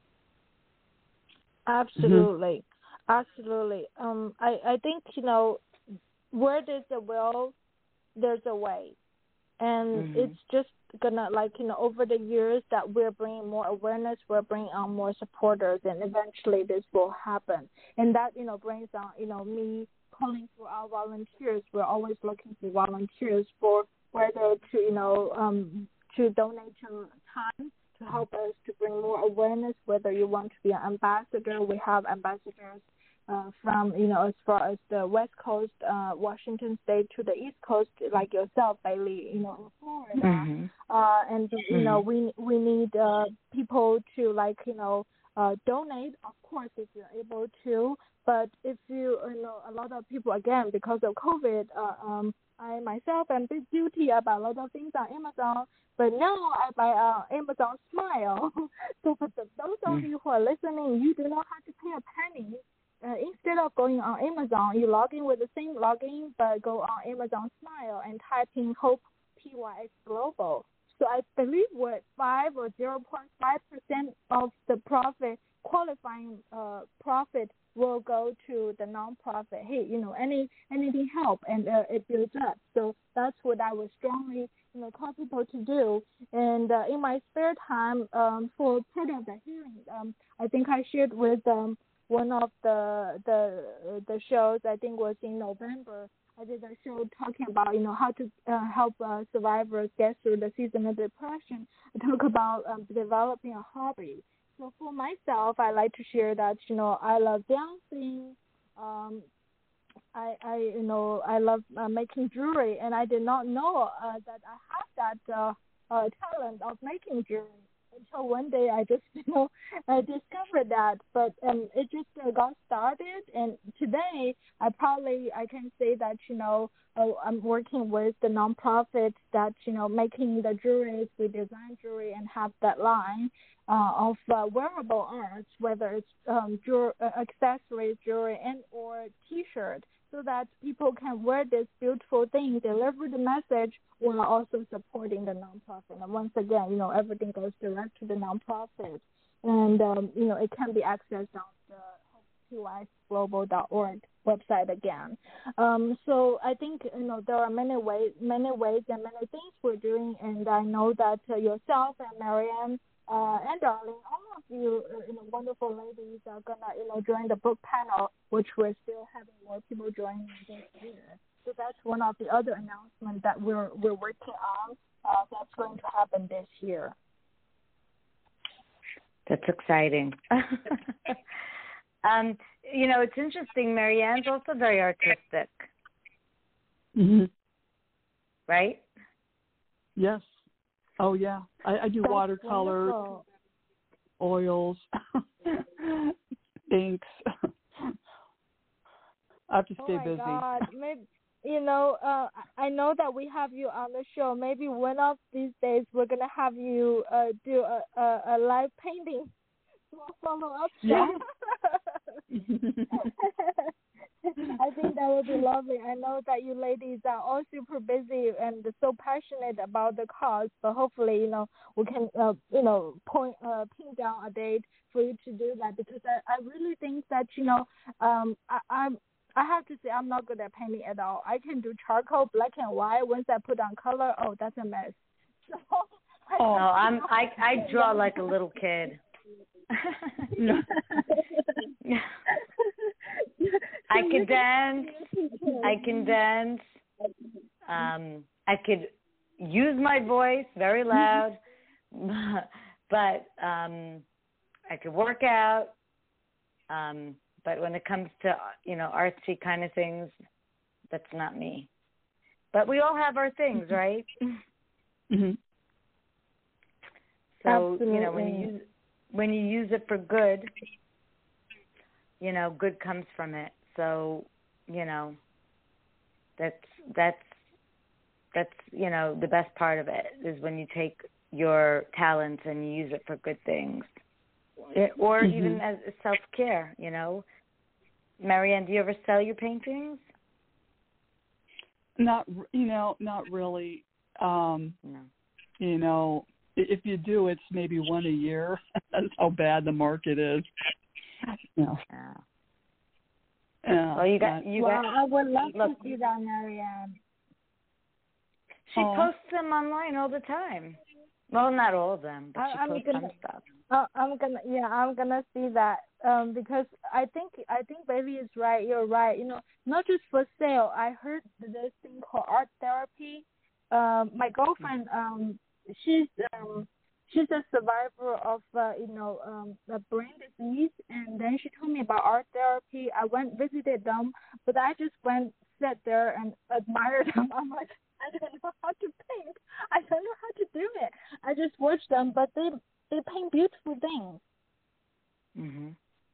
Absolutely. Mm-hmm. Absolutely. Um, I, I think, you know, where there's a will, there's a way. And mm-hmm. it's just going to, like, you know, over the years that we're bringing more awareness, we're bringing on more supporters, and eventually this will happen. And that, you know, brings on, you know, me calling for our volunteers. We're always looking for volunteers for whether to, you know, um, to donate your time to help us to bring more awareness, whether you want to be an ambassador. We have ambassadors Uh, from, you know, as far as the West Coast, uh, Washington State to the East Coast, like yourself, Bailey, you know, in Florida. Mm-hmm. Uh, and, you mm-hmm. know, we we need uh, people to, like, you know, uh, donate, of course, if you're able to. But if you, you know, a lot of people, again, because of COVID, uh, um, I myself am a bit guilty about a lot of things on Amazon. But now I buy uh, Amazon Smile. So for the, those of you who are listening, you do not have to pay a penny. Uh, instead of going on Amazon, you log in with the same login, but go on Amazon Smile and type in Hope P Y X Global. So I believe what five or zero point five percent of the profit, qualifying uh, profit, will go to the nonprofit. Hey, you know, any anything help, and uh, it builds up. So that's what I would strongly, you know, call people to do. And uh, in my spare time, um, for part of the hearing, um, I think I shared with um. One of the the the shows, I think, was in November. I did a show talking about, you know, how to uh, help uh, survivors get through the seasonal depression. I talk about um, developing a hobby. So for myself, I like to share that, you know, I love dancing. Um, I, I, you know, I love uh, making jewelry, and I did not know uh, that I have that uh, uh, talent of making jewelry. Until one day I just, you know, I discovered that, but um, it just uh, got started, and today I probably, I can say that, you know, uh, I'm working with the nonprofit that, you know, making the jewelry, we design jewelry and have that line uh, of uh, wearable arts, whether it's um, jewelry, uh, accessories, jewelry, and or T-shirt, so that people can wear this beautiful thing, deliver the message, while also supporting the nonprofit. And once again, you know, everything goes direct to the nonprofit. And, um, you know, it can be accessed on the T Y global dot org website again. Um, so I think you know there are many ways, many ways and many things we're doing, and I know that uh, yourself and Marianne uh, and Darlene, all of you, uh, you know, wonderful ladies are gonna you know join the book panel, which we're still having more people joining this year. So that's one of the other announcements that we're we're working on. Uh, that's going to happen this year. That's exciting. um, you know, it's interesting. Marianne's also very artistic, Mm-hmm. right? Yes. Oh yeah. I, I do That's watercolors, wonderful. oils, inks. I have to stay oh my busy. God. Maybe, you know, uh, I know that we have you on the show. Maybe one of these days we're gonna have you uh, do a, a, a live painting follow up. Yeah. I think that would be lovely. I know that you ladies are all super busy and so passionate about the cause, but hopefully, you know, we can, uh, you know, point, uh, pin down a date for you to do that, because I, I really think that, you know, um, I, I'm, I have to say I'm not good at painting at all. I can do charcoal, black and white. Once I put on color, oh, that's a mess. So, Oh, I'm I I draw like a little kid. I can dance. I can dance. Um, I could use my voice very loud, but um, I could work out. Um, but when it comes to you know artsy kind of things, that's not me. But we all have our things, right? Mm-hmm. So Absolutely. you know when you use when you use it for good, you know, good comes from it. So, you know, that's that's that's you know the best part of it is when you take your talents and you use it for good things, it, or Mm-hmm. even as self care. You know, Marianne, do you ever sell your paintings? Not, you know, not really. Um, No. you know, i- if you do, it's maybe one a year. That's how bad the market is. No. Uh, Yeah. well, you got not- you Wow, got. I would love Look, to see that, Marianne. she Aw. posts them online all the time. Well, not all of them, but I- she I'm posts gonna- some stuff. Uh, I'm gonna, yeah, I'm gonna see that. Um, because I think, I think Bailey is right. You're right. You know, not just for sale. I heard this thing called art therapy. Um, my girlfriend, um, she's um, she's a survivor of, uh, you know, um, a brain disease, and then she told me about art therapy. I went visited them, but I just went, sat there and admired them. I'm like, I don't know how to paint. I don't know how to do it. I just watched them, but they they paint beautiful things. Mhm.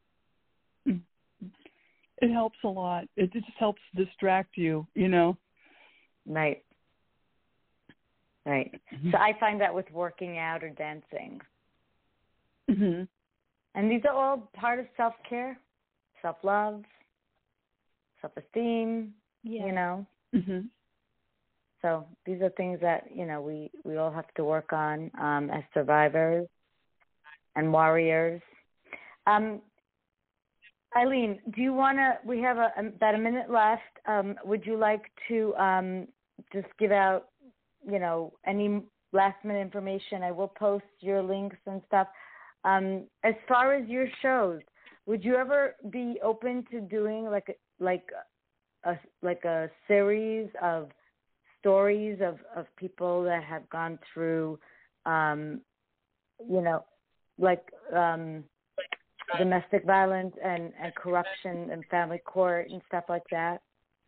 It helps a lot. It just helps distract you, you know. Right. Right. So I find that with working out or dancing. Mm-hmm. And these are all part of self-care, self-love, self-esteem, Yeah. you know. Mm-hmm. So these are things that, you know, we, we all have to work on um, as survivors and warriors. Um, Eileen, do you want to, we have a, about a minute left. Um, would you like to um, just give out, you know, any last minute information? I will post your links and stuff. Um, as far as your shows, would you ever be open to doing like a, like a like a series of stories of, of people that have gone through, um, you know, like um, domestic violence and, and corruption and family court and stuff like that?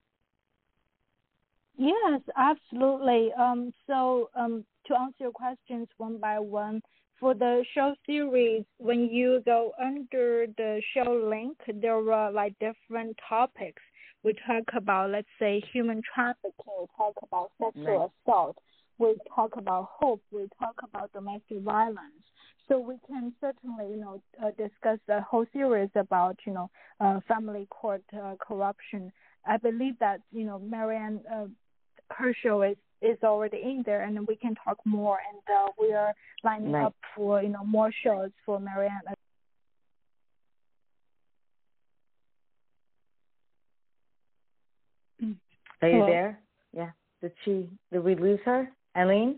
Yes, absolutely. Um, so um, to answer your questions one by one, for the show series, when you go under the show link, there are like different topics. We talk about, let's say, human trafficking. We talk about sexual Right. assault. We talk about hope. We talk about domestic violence. So we can certainly, you know, uh, discuss the whole series about, you know, uh, family court uh, corruption. I believe that, you know, Marianne, uh, her show is, is already in there, and we can talk more. And uh, we are lining Right. up for, you know, more shows for Marianne. Are you Hello? there? Yeah. Did she? Did we lose her, Eileen?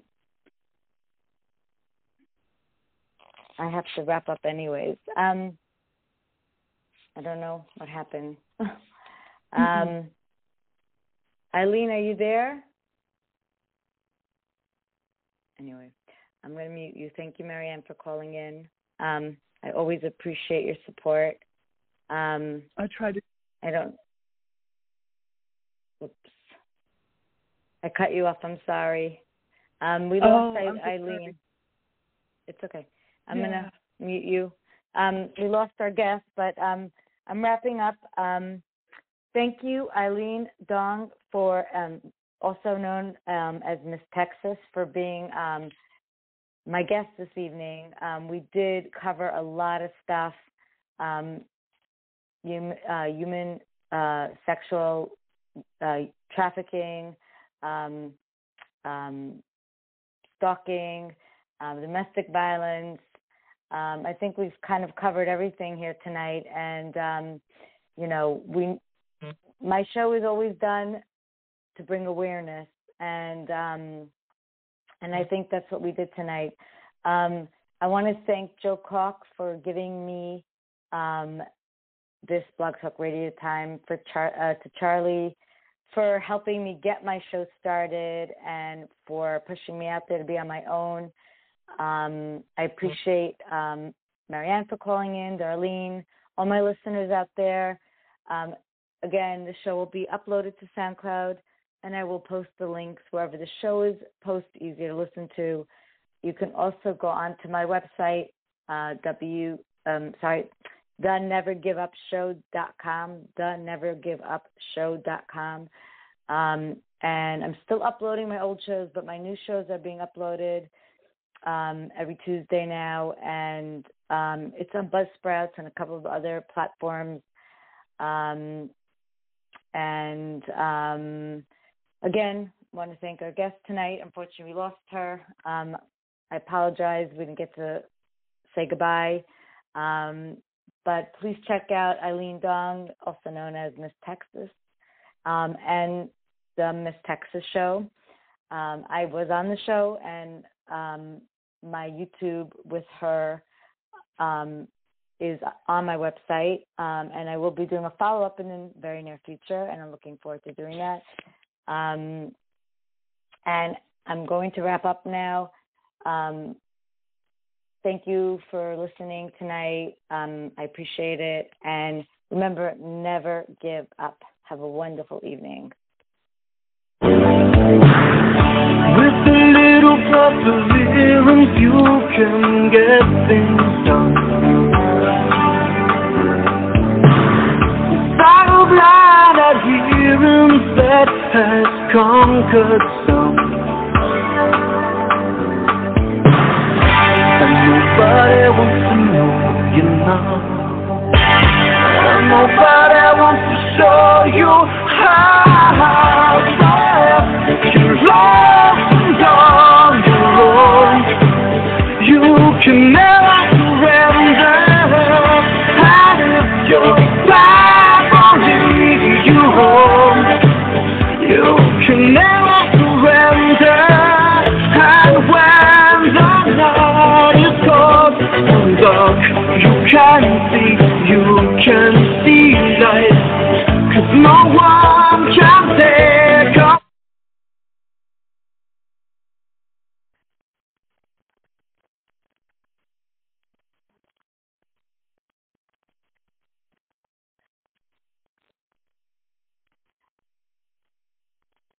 I have to wrap up anyways. Um, I don't know what happened. um, Mm-hmm. Eileen, are you there? Anyway, I'm going to mute you. Thank you, Marianne, for calling in. Um, I always appreciate your support. Um, I tried to. I don't. Oops. I cut you off. I'm sorry. Um, we Oh, lost I- I'm so Eileen. sorry. It's okay. I'm Yeah. going to mute you. Um, we lost our guest, but um, I'm wrapping up. Um, thank you, Eileen Dong, for um, also known um, as Miss Texas, for being um, my guest this evening. Um, we did cover a lot of stuff, um, human, uh, human uh, sexual uh, trafficking, um, um, stalking, um, domestic violence. Um, I think we've kind of covered everything here tonight, and um, you know, we. My show is always done to bring awareness, and um, and I think that's what we did tonight. Um, I want to thank Joe Cox for giving me um, this Blog Talk Radio time, for Char- uh, to Charlie for helping me get my show started, and for pushing me out there to be on my own. Um, I appreciate um, Marianne for calling in, Darlene, all my listeners out there. Um, again, the show will be uploaded to SoundCloud, and I will post the links wherever the show is posted, easier to listen to. You can also go on to my website, uh, w um, sorry, the never give up show dot com, the never give up show dot com. Um, and I'm still uploading my old shows, but my new shows are being uploaded um, every Tuesday now, and um, it's on Buzzsprouts and a couple of other platforms. Um, and um, again, I want to thank our guest tonight. Unfortunately, we lost her. Um, I apologize. We didn't get to say goodbye. Um, but please check out Eileen Dong, also known as Miss Texas, um, and the Miss Texas Show. Um, I was on the show, and um, my YouTube with her um, is on my website, um, and I will be doing a follow-up in the very near future, and I'm looking forward to doing that. Um, and I'm going to wrap up now. Um, thank you for listening tonight. Um, I appreciate it. And remember, never give up. Have a wonderful evening. With a little perseverance, you can get things done. Inside of blind adherence that has conquered some, and nobody wants to know you now, and nobody wants to show you how. You're lost and on your own. You can never surrender. And if your Bible leads you home, you can never surrender. And when the night is cold and dark, you can see, you can see light. 'Cause no one